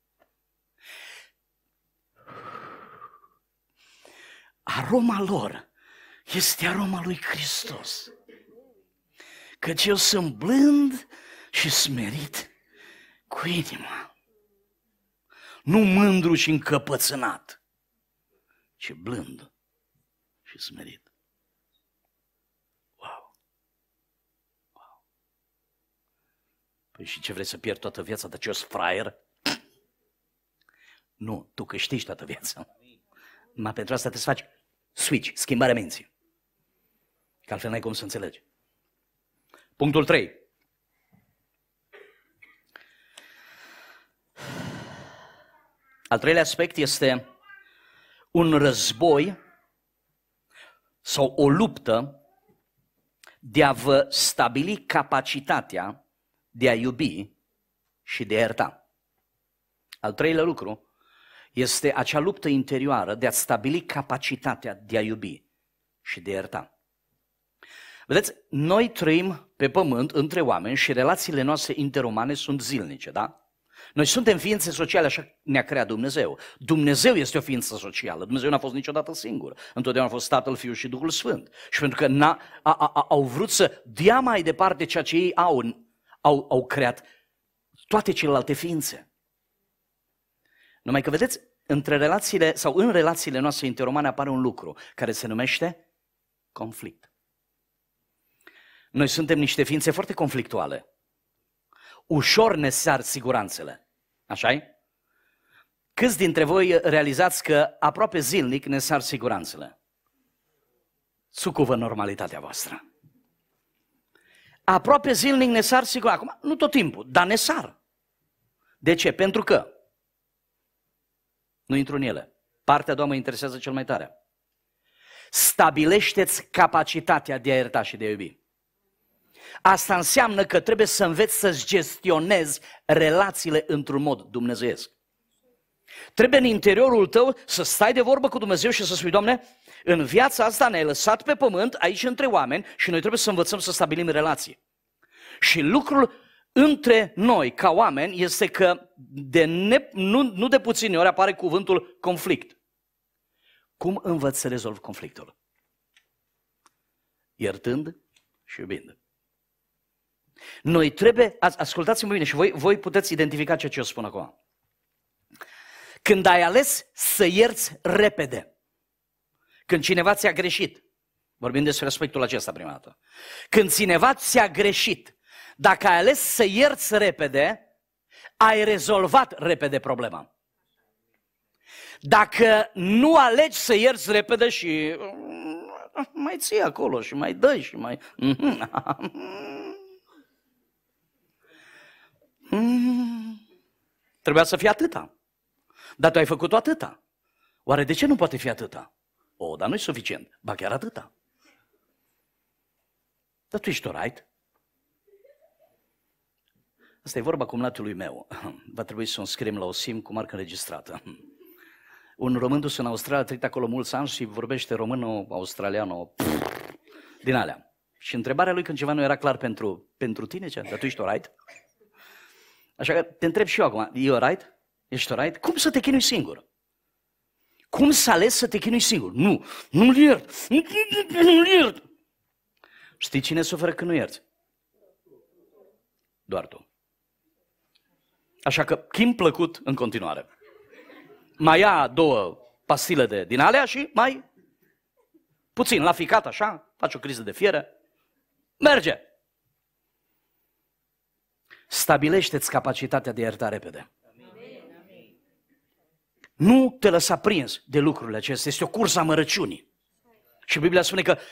Aroma lor este aroma lui Hristos. Căci eu sunt blând și smerit cu inima. Nu mândru și încăpățânat, ci blând și smerit. Wow! Wow! Păi și ce vrei să pierzi toată viața de acest fraier? Nu, tu câștigi toată viața. Numai pentru asta trebuie să faci switch, schimbarea minții. Că altfel n-ai cum să înțelegi. Punctul 3. Al treilea aspect este un război sau o luptă de a vă stabili capacitatea de a iubi și de a ierta. Al treilea lucru este acea luptă interioară de a stabili capacitatea de a iubi și de a ierta. Vedeți, noi trăim pe pământ între oameni și relațiile noastre interumane sunt zilnice, da? Noi suntem ființe sociale, așa ne-a creat Dumnezeu. Dumnezeu este o ființă socială. Dumnezeu n-a fost niciodată singur. Întotdeauna a fost Tatăl, Fiul și Duhul Sfânt. Și pentru că au vrut să dea mai departe ceea ce ei au creat toate celelalte ființe. Numai că, vedeți, în relațiile noastre interumane apare un lucru care se numește conflict. Noi suntem niște ființe foarte conflictuale. Ușor ne sar siguranțele. Așa-i? Câți dintre voi realizați că aproape zilnic ne sar siguranțele? Sucuvă normalitatea voastră. Aproape zilnic ne sar siguranțele. Acum, nu tot timpul, dar ne sar. De ce? Pentru că nu intru în ele. Partea a doua mă interesează cel mai tare. Stabilește-ți capacitatea de a ierta și de a iubi. Asta înseamnă că trebuie să înveți să-ți gestionezi relațiile într-un mod dumnezeiesc. Trebuie în interiorul tău să stai de vorbă cu Dumnezeu și să spui, Doamne, în viața asta ne-ai lăsat pe pământ, aici între oameni și noi trebuie să învățăm să stabilim relații. Și lucrul între noi, ca oameni, este că nu de puține ori apare cuvântul conflict. Cum învăț să rezolv conflictul? Iertând și iubind. Noi trebuie, ascultați-mă bine și voi puteți identifica ceea ce eu spun acum. Când ai ales să ierți repede, când cineva ți-a greșit, vorbim despre aspectul acesta prima dată, când cineva ți-a greșit, dacă ai ales să ierți repede, ai rezolvat repede problema. Dacă nu alegi să ierți repede și mai ții acolo și mai dai și mai... Trebuia să fie atâta. Dar tu ai făcut-o atâta. Oare de ce nu poate fi atâta? Dar nu e suficient. Ba chiar atâta. Dar tu ești alright. Asta e vorba cumnatului meu. Va trebui să o înscriem la o SIM cu marcă înregistrată. Un român dus în Australia, a trăit acolo mulți ani și vorbește română-australiană din alea. Și întrebarea lui când ceva nu era clar pentru tine, ce? Dar tu ești alright? Așa că te întreb și eu acum, e alright? Ești alright? Cum să te chinui singur? Cum să alegi să te chinui singur? Nu-l iert, nu-l iert. Știi cine suferă când nu ierți? Doar tu. Așa că chin plăcut în continuare. Mai ia 2 pastile din alea și mai puțin, la ficat așa, faci o criză de fiere, merge. Stabilește-ți capacitatea de a ierta repede. Nu te lăsa prins de lucrurile acestea. Este o cursă a mărăciunii. Și Biblia spune că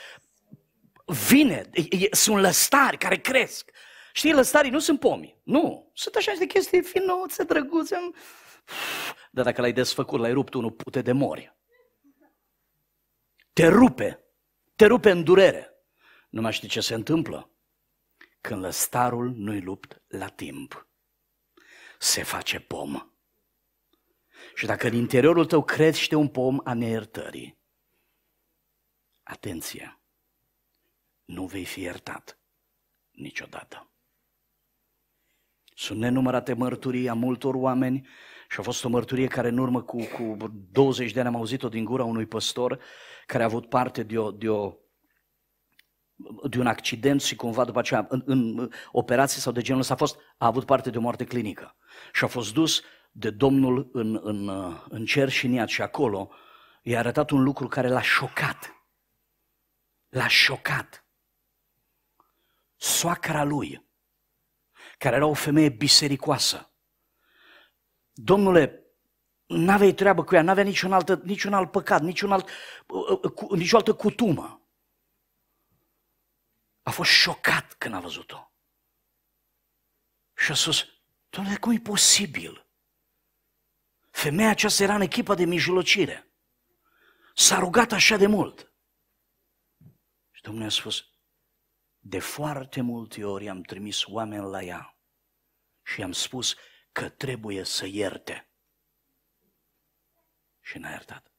sunt lăstari care cresc. Știi, lăstarii nu sunt pomi. Nu. Sunt așa de chestii finuțe, drăguțe. Dar dacă l-ai desfăcut, l-ai rupt unul, pute de mori. Te rupe în durere. Nu mai știi ce se întâmplă? Când lăstarul nu-i lupt la timp, se face pom. Și dacă în interiorul tău crește un pom a neiertării, atenție, nu vei fi iertat niciodată. Sunt nenumărate mărturii a multor oameni și a fost o mărturie care în urmă cu 20 de ani am auzit-o din gura unui păstor care a avut parte de un accident și cumva după aceea în operație sau de genul ăsta a avut parte de o moarte clinică. Și a fost dus de Domnul în cer și în iad și acolo i-a arătat un lucru care l-a șocat. L-a șocat. Soacra lui, care era o femeie bisericoasă. Domnule, n-aveai treabă cu ea, n-avea niciun alt păcat, nicio altă cutumă. A fost șocat când a văzut-o. Și a spus, Doamne, cum e posibil? Femeia aceasta era în echipa de mijlocire. S-a rugat așa de mult. Și Domnul a spus, de foarte multe ori am trimis oameni la ea și am spus că trebuie să ierte. Și n-a iertat.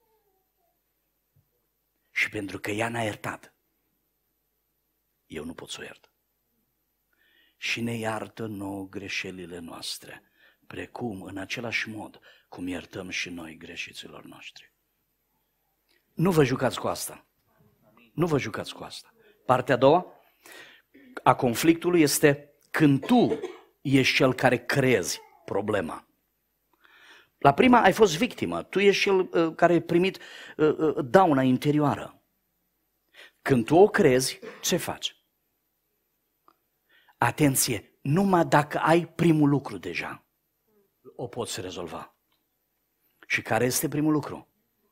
Și pentru că ea n-a iertat, eu nu pot să o iert. Și ne iartă nouă greșelile noastre, precum în același mod cum iertăm și noi greșiților noștri. Nu vă jucați cu asta. Nu vă jucați cu asta. Partea a doua a conflictului este când tu ești cel care creezi problema. La prima ai fost victimă, tu ești cel care ai primit dauna interioară. Când tu o crezi, ce faci? Atenție, numai dacă ai primul lucru deja, o poți rezolva. Și care este primul lucru?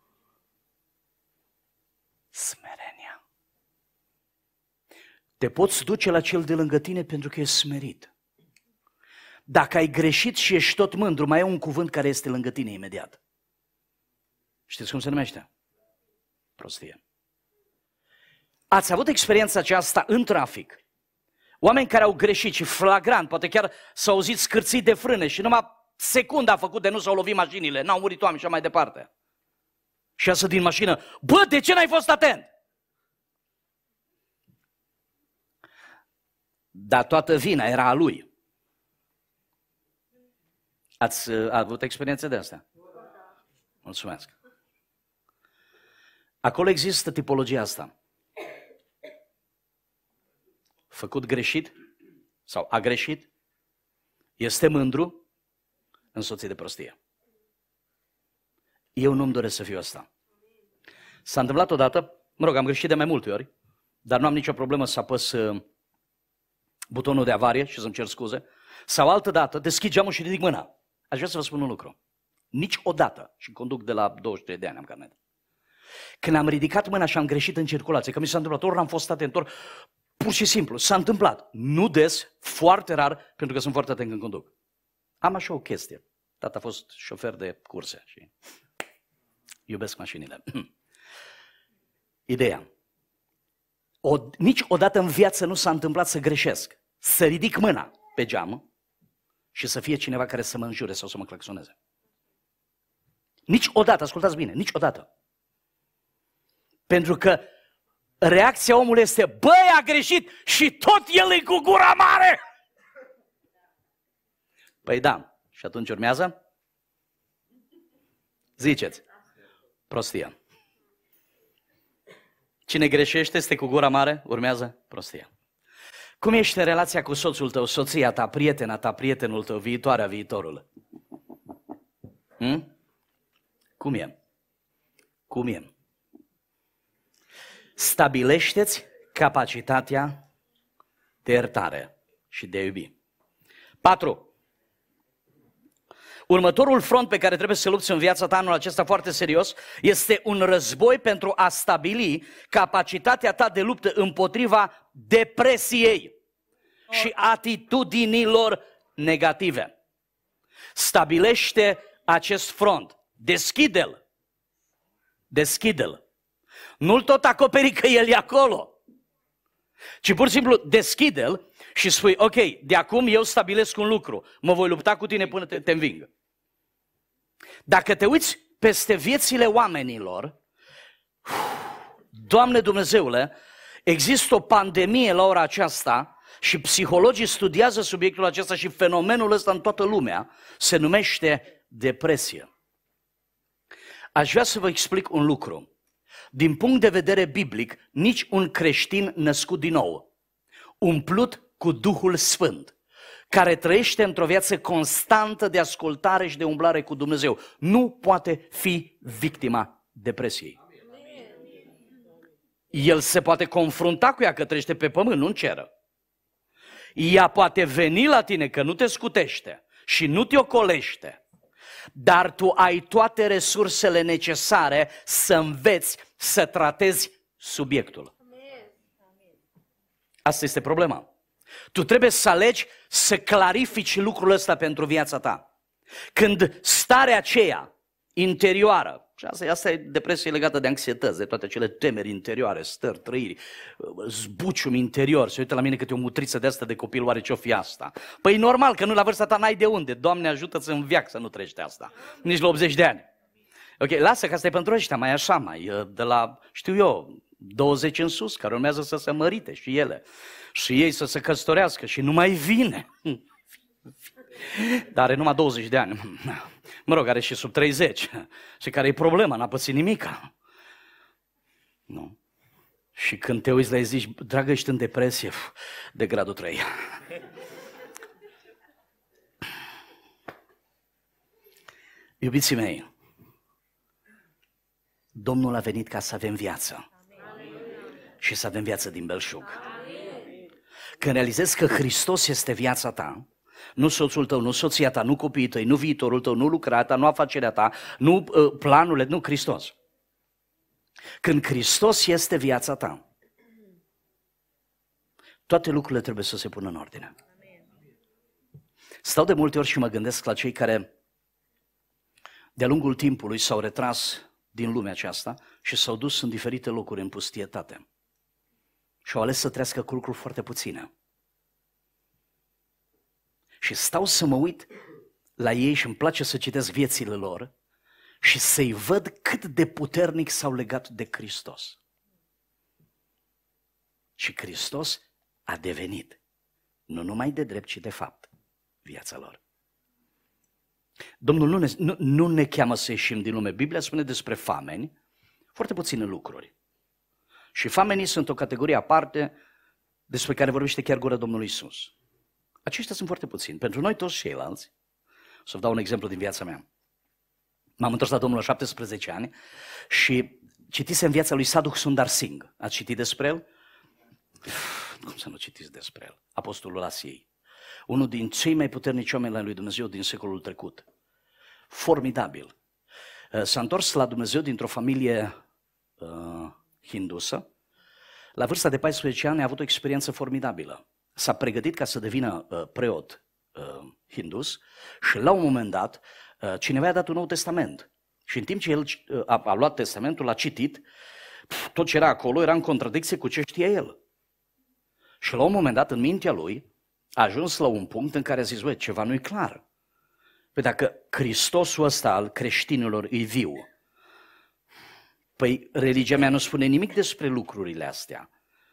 Smerenia. Te poți duce la cel de lângă tine pentru că e smerit. Dacă ai greșit și ești tot mândru, mai e un cuvânt care este lângă tine imediat. Știți cum se numește? Prostie. Ați avut experiența aceasta în trafic? Oameni care au greșit și flagrant, poate chiar s-au auzit scârții de frâne și numai secunda a făcut de nu s-au lovit mașinile, n-au murit oameni și așa mai departe. Și iasă din mașină, bă, de ce n-ai fost atent? Dar toată vina era a lui. Ați avut experiențe de astea? Mulțumesc. Acolo există tipologia asta. Făcut greșit sau a greșit, este mândru, însoțit de prostie. Eu nu-mi doresc să fiu asta. S-a întâmplat odată, am greșit de mai multe ori, dar nu am nicio problemă să apăs butonul de avarie și să-mi cer scuze, sau altă dată deschid geamul și ridic mâna. Aș vrea să vă spun un lucru. Niciodată, și conduc de la 23 de ani, am carnet. Când am ridicat mâna și am greșit în circulație, că mi s-a întâmplat, ori am fost atent, ori pur și simplu, s-a întâmplat. Nu des, foarte rar, pentru că sunt foarte atent când conduc. Am așa o chestie. Tata a fost șofer de curse și iubesc mașinile. Ideea. Niciodată în viață nu s-a întâmplat să greșesc. Să ridic mâna pe geam și să fie cineva care să mă înjure sau să mă claxoneze. Niciodată, ascultați bine, niciodată. Pentru că reacția omului este, băi, a greșit și tot el e cu gura mare. Păi da, și atunci urmează? Ziceți, prostia. Cine greșește este cu gura mare, urmează prostia. Cum ești în relația cu soțul tău, soția ta, prietena ta, prietenul tău, viitoarea, viitorul? Cum e? Cum e? Stabilește-ți capacitatea de iertare și de a iubi. 4. Următorul front pe care trebuie să lupți în viața ta anul acesta foarte serios este un război pentru a stabili capacitatea ta de luptă împotriva depresiei și atitudinilor negative. Stabilește acest front. Deschide-l. Deschide-l. Nu-l tot acoperi că el e acolo, ci pur și simplu deschide-l și spui, ok, de acum eu stabilesc un lucru, mă voi lupta cu tine până te înving. Dacă te uiți peste viețile oamenilor, Doamne Dumnezeule, există o pandemie la ora aceasta și psihologii studiază subiectul acesta și fenomenul ăsta în toată lumea se numește depresie. Aș vrea să vă explic un lucru. Din punct de vedere biblic, nici un creștin născut din nou, umplut cu Duhul Sfânt, care trăiește într-o viață constantă de ascultare și de umblare cu Dumnezeu, nu poate fi victima depresiei. El se poate confrunta cu ea că trăiește pe pământ, nu în cer. Ea poate veni la tine că nu te scutește și nu te ocolește, dar tu ai toate resursele necesare să înveți să tratezi subiectul. Asta este problema. Tu trebuie să alegi să clarifici lucrul ăsta pentru viața ta. Când starea aceea interioară, și asta e depresie legată de anxietăți, de toate acele temeri interioare, stări, trăiri, zbucium interior, se uită la mine câte o mutriță de asta de copil, oare ce-o fi asta? Păi normal că nu la vârsta ta n-ai de unde, Doamne ajută-ți în veac să nu trăiești asta, nici la 80 de ani. Ok, lasă că asta e pentru ăștia, mai așa, mai de la, știu eu, 20 în sus, care urmează să se mărite și ele, și ei să se căsătorească și nu mai vine. Dar are numai 20 de ani. Mă rog, are și sub 30. Și care e problema? N-a pățit nimica. Nu. Și când te uiți la ei zici, dragă, ești în depresie de gradul 3. Iubiții mei, Domnul a venit ca să avem viață. Și să avem viață din belșug. Când realizezi că Hristos este viața ta, nu soțul tău, nu soția ta, nu copiii tăi, nu viitorul tău, nu lucrarea ta, nu afacerea ta, nu planurile, nu Hristos. Când Hristos este viața ta, toate lucrurile trebuie să se pună în ordine. Stau de multe ori și mă gândesc la cei care de-a lungul timpului s-au retras din lumea aceasta și s-au dus în diferite locuri în pustietate. Și au ales să trăiască cu lucruri foarte puține. Și stau să mă uit la ei și îmi place să citesc viețile lor și să-i văd cât de puternic s-au legat de Hristos. Și Hristos a devenit, nu numai de drept, ci de fapt, viața lor. Domnul nu ne cheamă să ieșim din lume. Biblia spune despre fameni foarte puține lucruri. Și famenii sunt o categorie aparte despre care vorbește chiar gura Domnului Iisus. Aceștia sunt foarte puțini. Pentru noi toți ceilalți, să vă dau un exemplu din viața mea. M-am întors la Domnul la 17 ani și citisem viața lui Sadhu Sundar Singh. Ați citit despre el? Cum să nu citiți despre el? Apostolul Asiei. Unul din cei mai puternici oameni la lui Dumnezeu din secolul trecut. Formidabil. S-a întors la Dumnezeu dintr-o familie hindusă. La vârsta de 14 ani a avut o experiență formidabilă. S-a pregătit ca să devină preot hindus și la un moment dat cineva i-a dat un Nou Testament. Și în timp ce el a luat testamentul, l-a citit, tot ce era acolo era în contradicție cu ce știa el. Și la un moment dat, în mintea lui, a ajuns la un punct în care a zis, ceva nu-i clar. Păi dacă Hristosul ăsta al creștinilor e viu, păi religia mea nu spune nimic despre lucrurile astea.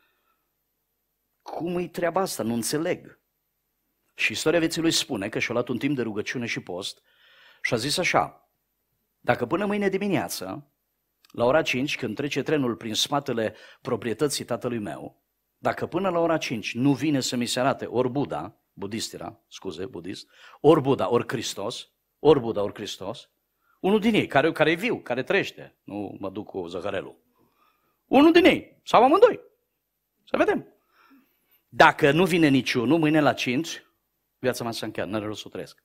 Cum e treaba asta? Nu înțeleg. Și istoria vieții lui spune că și-a luat un timp de rugăciune și post și a zis așa, dacă până mâine dimineață, la ora 5, când trece trenul prin spatele proprietății tatălui meu, dacă până la ora 5 nu vine să mi se arate ori Buddha, budist era, budist, ori Buddha, ori Hristos, ori Buddha, ori Hristos, unul din ei, care e viu, care trăiește, nu mă duc cu zăhărelul, unul din ei, sau amândoi, să vedem. Dacă nu vine niciunul, mâine la 5, Viața mea s-a încheiat, n-are rost să o trăiesc.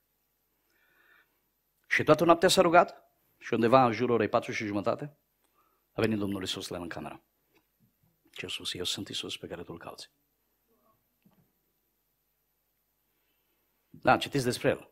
Și toată noaptea s-a rugat și undeva în jurul orei 4:30 a venit Domnul Iisus la el în cameră. Ce Iisus, eu sunt Iisus pe care tu îl cauți. Da, citiți despre el.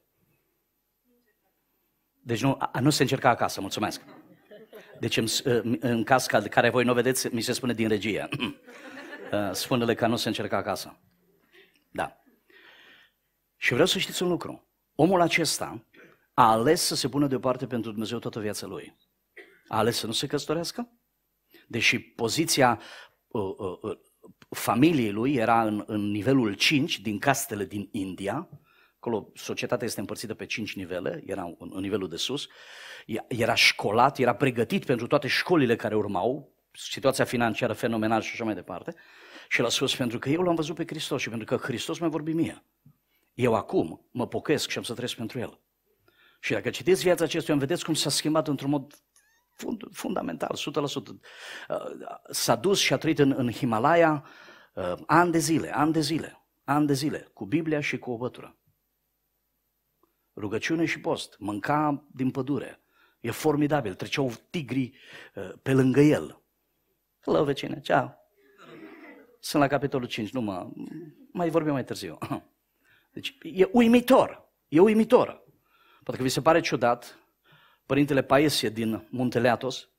Deci nu se încerca acasă, mulțumesc. Deci în caz care voi nu vedeți, mi se spune din regie. Spune-le că nu se încerca acasă. Da. Și vreau să știți un lucru. Omul acesta a ales să se pună deoparte pentru Dumnezeu toată viața lui. A ales să nu se căsătorească, deși poziția familiei lui era în nivelul 5 din castele din India. Acolo societatea este împărțită pe 5 nivele, era în nivelul de sus. Era școlat, era pregătit pentru toate școlile care urmau, situația financiară fenomenală și așa mai departe. Și l-a spus, pentru că eu l-am văzut pe Hristos și pentru că Hristos mi-a vorbit mie. Eu acum mă pocăiesc și am să trăiesc pentru El. Și dacă citiți viața acestuia, vedeți cum s-a schimbat într-un mod fundamental, 100%. S-a dus și a trăit în Himalaya ani de zile, cu Biblia și cu o bătură. Rugăciune și post, mânca din pădure. E formidabil, treceau tigri pe lângă el. Hello, vecine, ceau. Sunt la capitolul 5, mai vorbim mai târziu. Deci e uimitor. Poate că vi se pare ciudat, Părintele Paesie din Muntele Athos,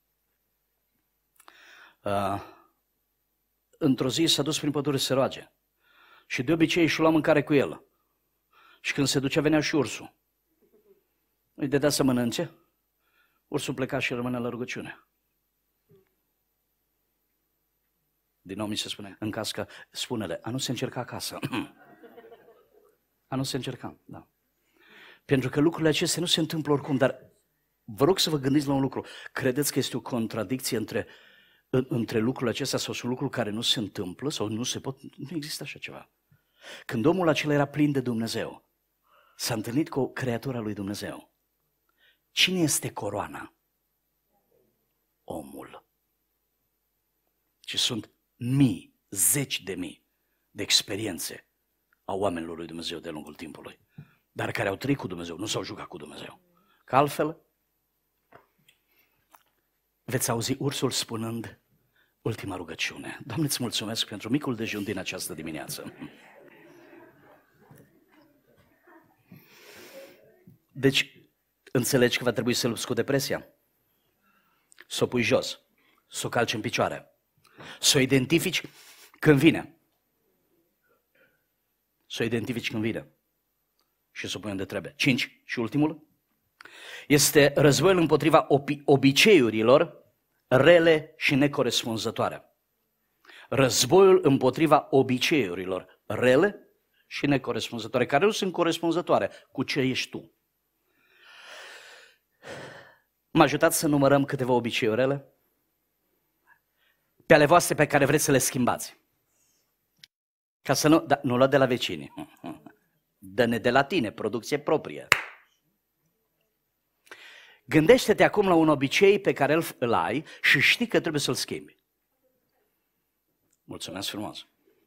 într-o zi s-a dus prin pădure să se roage. Și de obicei își lua mâncare cu el. Și când se ducea, venea și ursul. Îi dădea să mănânce, ursul pleca și rămânea la rugăciune. Din nou mi se spune, în caz că, spune-le, a nu se încerca acasă. A nu se încerca, da. Pentru că lucrurile acestea nu se întâmplă oricum, dar vă rog să vă gândiți la un lucru. Credeți că este o contradicție între lucrurile acestea sau sunt lucruri care nu se întâmplă sau nu se pot? Nu există așa ceva. Când omul acela era plin de Dumnezeu, s-a întâlnit cu creatura lui Dumnezeu. Cine este coroana? Omul. Și sunt zeci de mii de experiențe a oamenilor lui Dumnezeu de-a lungul timpului, dar care au trăit cu Dumnezeu, nu s-au jucat cu Dumnezeu. Că altfel, veți auzi ursul spunând ultima rugăciune. Doamne, îți mulțumesc pentru micul dejun din această dimineață. Deci, înțelegi că va trebui să lupți cu depresia? Să o pui jos, să o calci în picioare, să o identifici când vine. Să o identifici când vine și să o pui unde trebuie. 5. Și ultimul este războiul împotriva obiceiurilor rele și necorespunzătoare. Războiul împotriva obiceiurilor rele și necorespunzătoare, care nu sunt corespunzătoare cu ce ești tu. Mă ajutați să numărăm câteva obiceiuri rele pe ale voastre pe care vreți să le schimbați. Ca să nu lua de la vecini. Dă-ne de la tine, producție proprie. Gândește-te acum la un obicei pe care îl ai și știi că trebuie să-l schimbi. Mulțumesc frumos.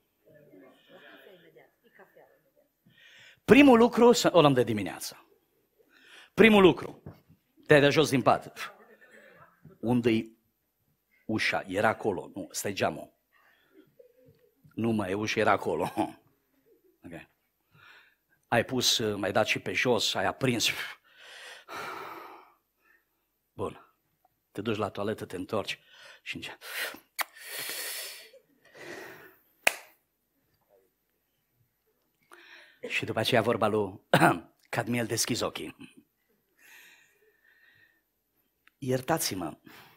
Primul lucru, o luăm de dimineață. Primul lucru, te-ai dat jos din pat. Unde-i ușa? Era acolo. Nu, stai geamul. Nu mai e ușa, era acolo. Okay. Ai pus, mai dat și pe jos, ai aprins. Bun. Te duci la toaletă, te întorci și și după aceea vorba lui Cadmiel, deschizi ochii. Iertați-mă.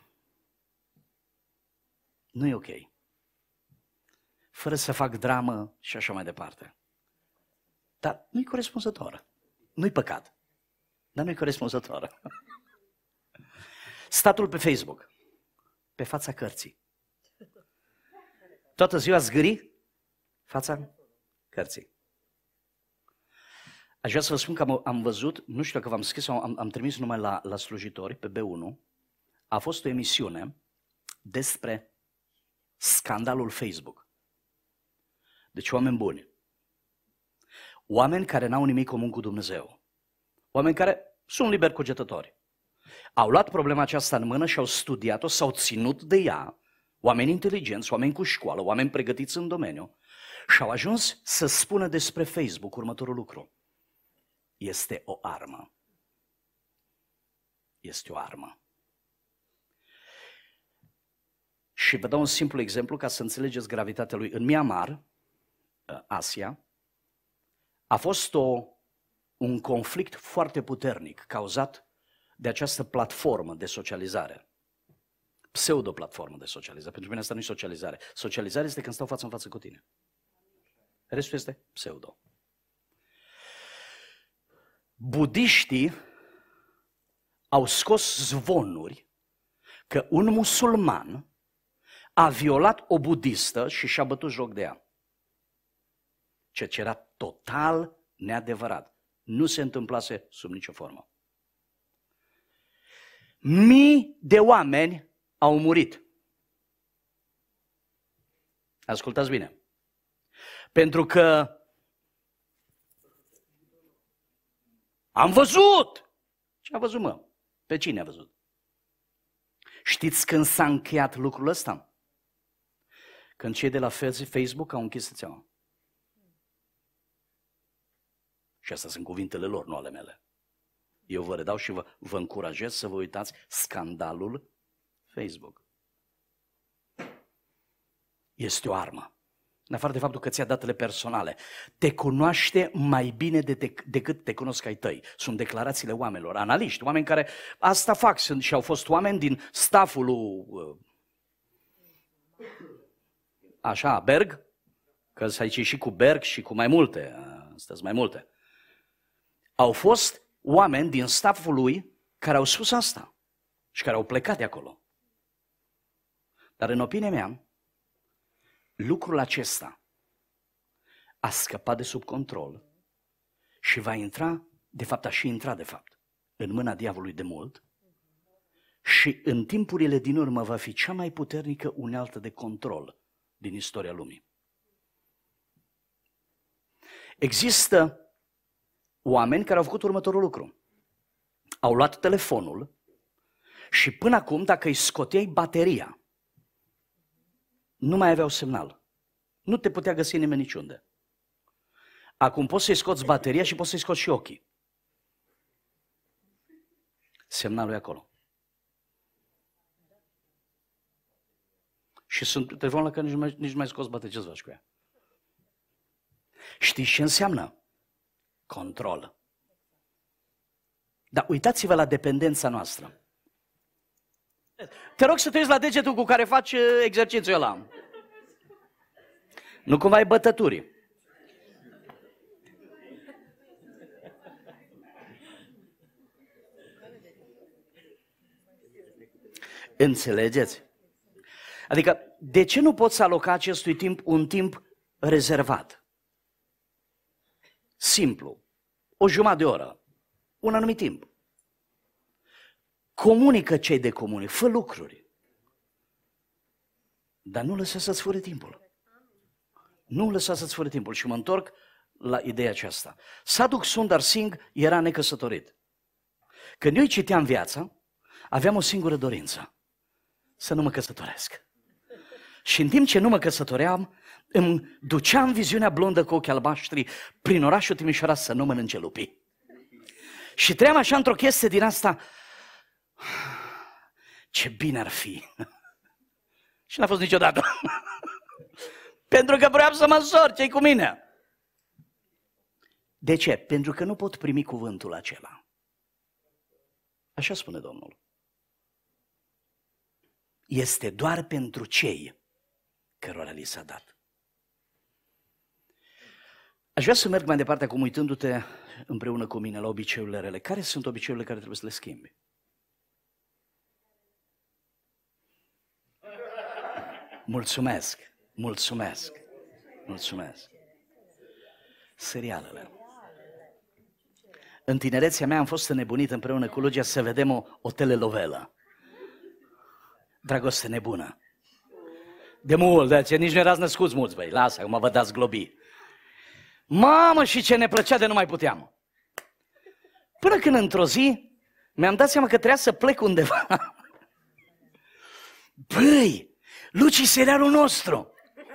Nu e ok. Fără să fac dramă și așa mai departe. Dar nu-i corespunzător. Nu-i păcat. Dar nu-i corespunzător. Statul pe Facebook. Pe fața cărții. Toată ziua zgâri fața cărții. Aș vrea să vă spun că am văzut, nu știu dacă v-am scris sau am trimis numai la slujitori, pe B1, a fost o emisiune despre scandalul Facebook. Deci oameni buni. Oameni care n-au nimic comun cu Dumnezeu. Oameni care sunt liberi cugetători. Au luat problema aceasta în mână și au studiat-o, s-au ținut de ea, oameni inteligenți, oameni cu școală, oameni pregătiți în domeniu, și au ajuns să spună despre Facebook următorul lucru. Este o armă. Este o armă. Și vă dau un simplu exemplu ca să înțelegeți gravitatea lui. În Myanmar, Asia, a fost un conflict foarte puternic cauzat de această platformă de socializare. Pseudo-platformă de socializare. Pentru mine asta nu e socializare. Socializare este când stau față în față cu tine. Restul este pseudo. Budiștii au scos zvonuri că un musulman a violat o budistă și și-a bătut joc de ea. Ceea ce era total neadevărat. Nu se întâmplase sub nicio formă. Mii de oameni au murit. Ascultați bine. Pentru că am văzut. Ce a văzut, mă? Pe cine a văzut? Știți când s-a încheiat lucrul ăsta? Când cei de la Facebook au închis rețeaua. Și astea sunt cuvintele lor, nu ale mele. Eu vă redau și vă încurajez să vă uitați scandalul Facebook. Este o armă. În afară de faptul că ți-a datele personale, te cunoaște mai bine decât te cunosc ai tăi. Sunt declarațiile oamenilor, analiști, oameni care asta fac și au fost oameni din stafful lui așa, Berg, că aici e și cu Berg și cu mai multe, astea mai multe. Au fost oameni din stafful lui care au spus asta și care au plecat de acolo. Dar în opinia mea, lucrul acesta a scăpat de sub control și va intra, de fapt a și intrat de fapt, în mâna diavolului de mult și în timpurile din urmă va fi cea mai puternică unealtă de control din istoria lumii. Există oameni care au făcut următorul lucru. Au luat telefonul și până acum, dacă îi scoteai bateria, nu mai aveau semnal. Nu te putea găsi nimeni niciunde. Acum poți să-i scoți bateria și poți să-i scoți și ochii. Semnalul e acolo. Și sunt telefonul la care nici nu mai scoți bateria. Ce-ți faci cu ea? Știți ce înseamnă? Control. Dar uitați-vă la dependența noastră. Te rog să te uiți la degetul cu care faci exercițiul ăla. Nu cumva ai bătături. Înțelegeți? Adică, de ce nu poți aloca acestui timp un timp rezervat? Simplu. O jumătate de oră. Un anumit timp. Comunică cei de comunic, fă lucruri. Dar nu lăsa să-ți fure timpul. Nu lăsa să-ți fure timpul. Și mă întorc la ideea aceasta. Sadhu Sundar Singh era necăsătorit. Când eu îi citeam viața, aveam o singură dorință. Să nu mă căsătoresc. Și în timp ce nu mă căsătoream, îmi duceam viziunea blondă cu ochii albaștri prin orașul Timișoara să nu mănânce lupii. Și trăiam așa într-o chestie din asta. Ce bine ar fi. Și n-a fost niciodată. Pentru că vreau să mă însor, ce-i cu mine? De ce? Pentru că nu pot primi cuvântul acela. Așa spune Domnul. Este doar pentru cei cărora li s-a dat. Aș vrea să merg mai departe acum uitându-te împreună cu mine la obiceiurile rele. Care sunt obiceiurile care trebuie să le schimbi? Mulțumesc, mulțumesc, mulțumesc. Serialele. În tinerețea mea am fost înnebunit împreună cu Lugia să vedem o telenovelă. Dragoste nebună. De mult, de aceea nici nu erați născuți mulți, băi, lasă, acum vă dați globii. Mamă, și ce ne plăcea de nu mai puteam. Până când într-o zi mi-am dat seama că trebuia să plec undeva. Băi, Luci, serialul nostru.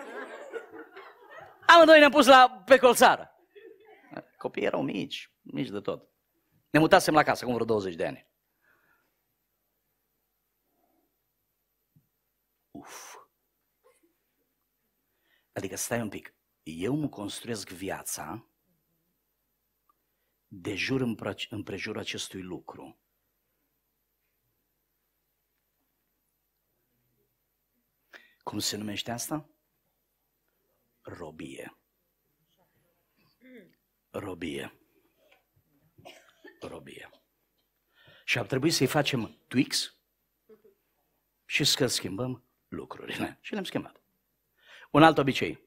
Amândoi ne-am pus pe colțară. Copiii erau mici de tot. Ne mutasem la casă, acum vreo 20 de ani. Uf. Adică stai un pic. Eu mă construiesc viața de jur împrejurul acestui lucru. Cum se numește asta? Robie. Robie. Robie. Și ar trebui să-i facem tweaks și să schimbăm lucrurile. Și le-am schimbat. Un alt obicei.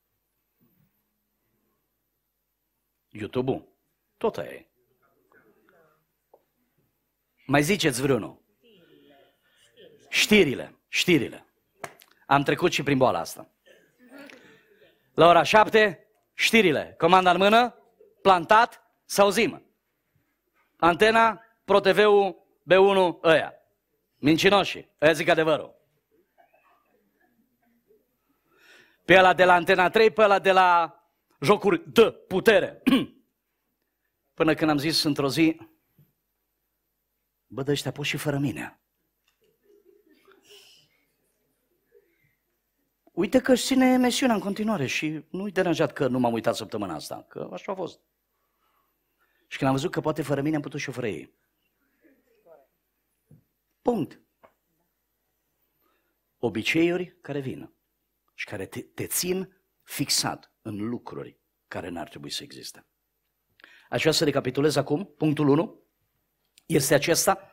YouTube-ul. Tot aia e. Mai ziceți vreunul. Știrile. Am trecut și prin boala asta. La ora 7, știrile. Comanda în mână, plantat, să auzim. Antena, Pro TV-ul, B1, ăia. Mincinoșii, ăia zic adevărul. Pe ăla de la Antena 3, pe ăla de la Jocuri de putere. Până când am zis într-o zi, bă, de ăștia pot și fără mine. Uite că își ține emisiunea în continuare și nu-i deranjat că nu m-am uitat săptămâna asta, că așa a fost. Și când am văzut că poate fără mine, am putut și fără ei. Punct. Obiceiuri care vin și care te țin fixat în lucruri care n-ar trebui să existe. Aș vrea să recapitulez acum. Punctul 1 este acesta.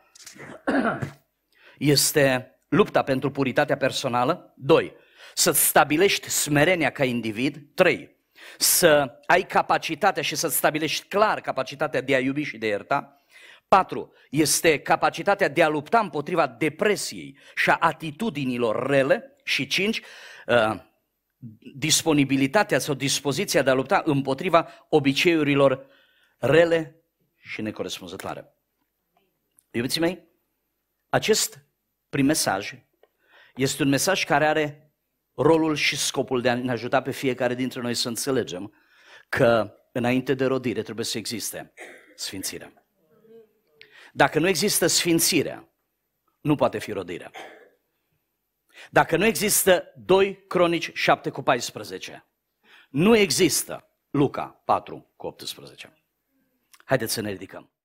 Este lupta pentru puritatea personală. 2. Să-ți stabilești smerenia ca individ. 3. Să ai capacitatea și să-ți stabilești clar capacitatea de a iubi și de a ierta. 4. Este capacitatea de a lupta împotriva depresiei și a atitudinilor rele. Și 5. Disponibilitatea sau dispoziția de a lupta împotriva obiceiurilor rele și necorespunzătoare. Iubiții mei, acest prim mesaj este un mesaj care are rolul și scopul de a ne ajuta pe fiecare dintre noi să înțelegem că înainte de rodire trebuie să existe sfințirea. Dacă nu există sfințirea, nu poate fi rodirea. Dacă nu există 2 Cronici 7:14, nu există Luca 4:18. Haideți să ne ridicăm.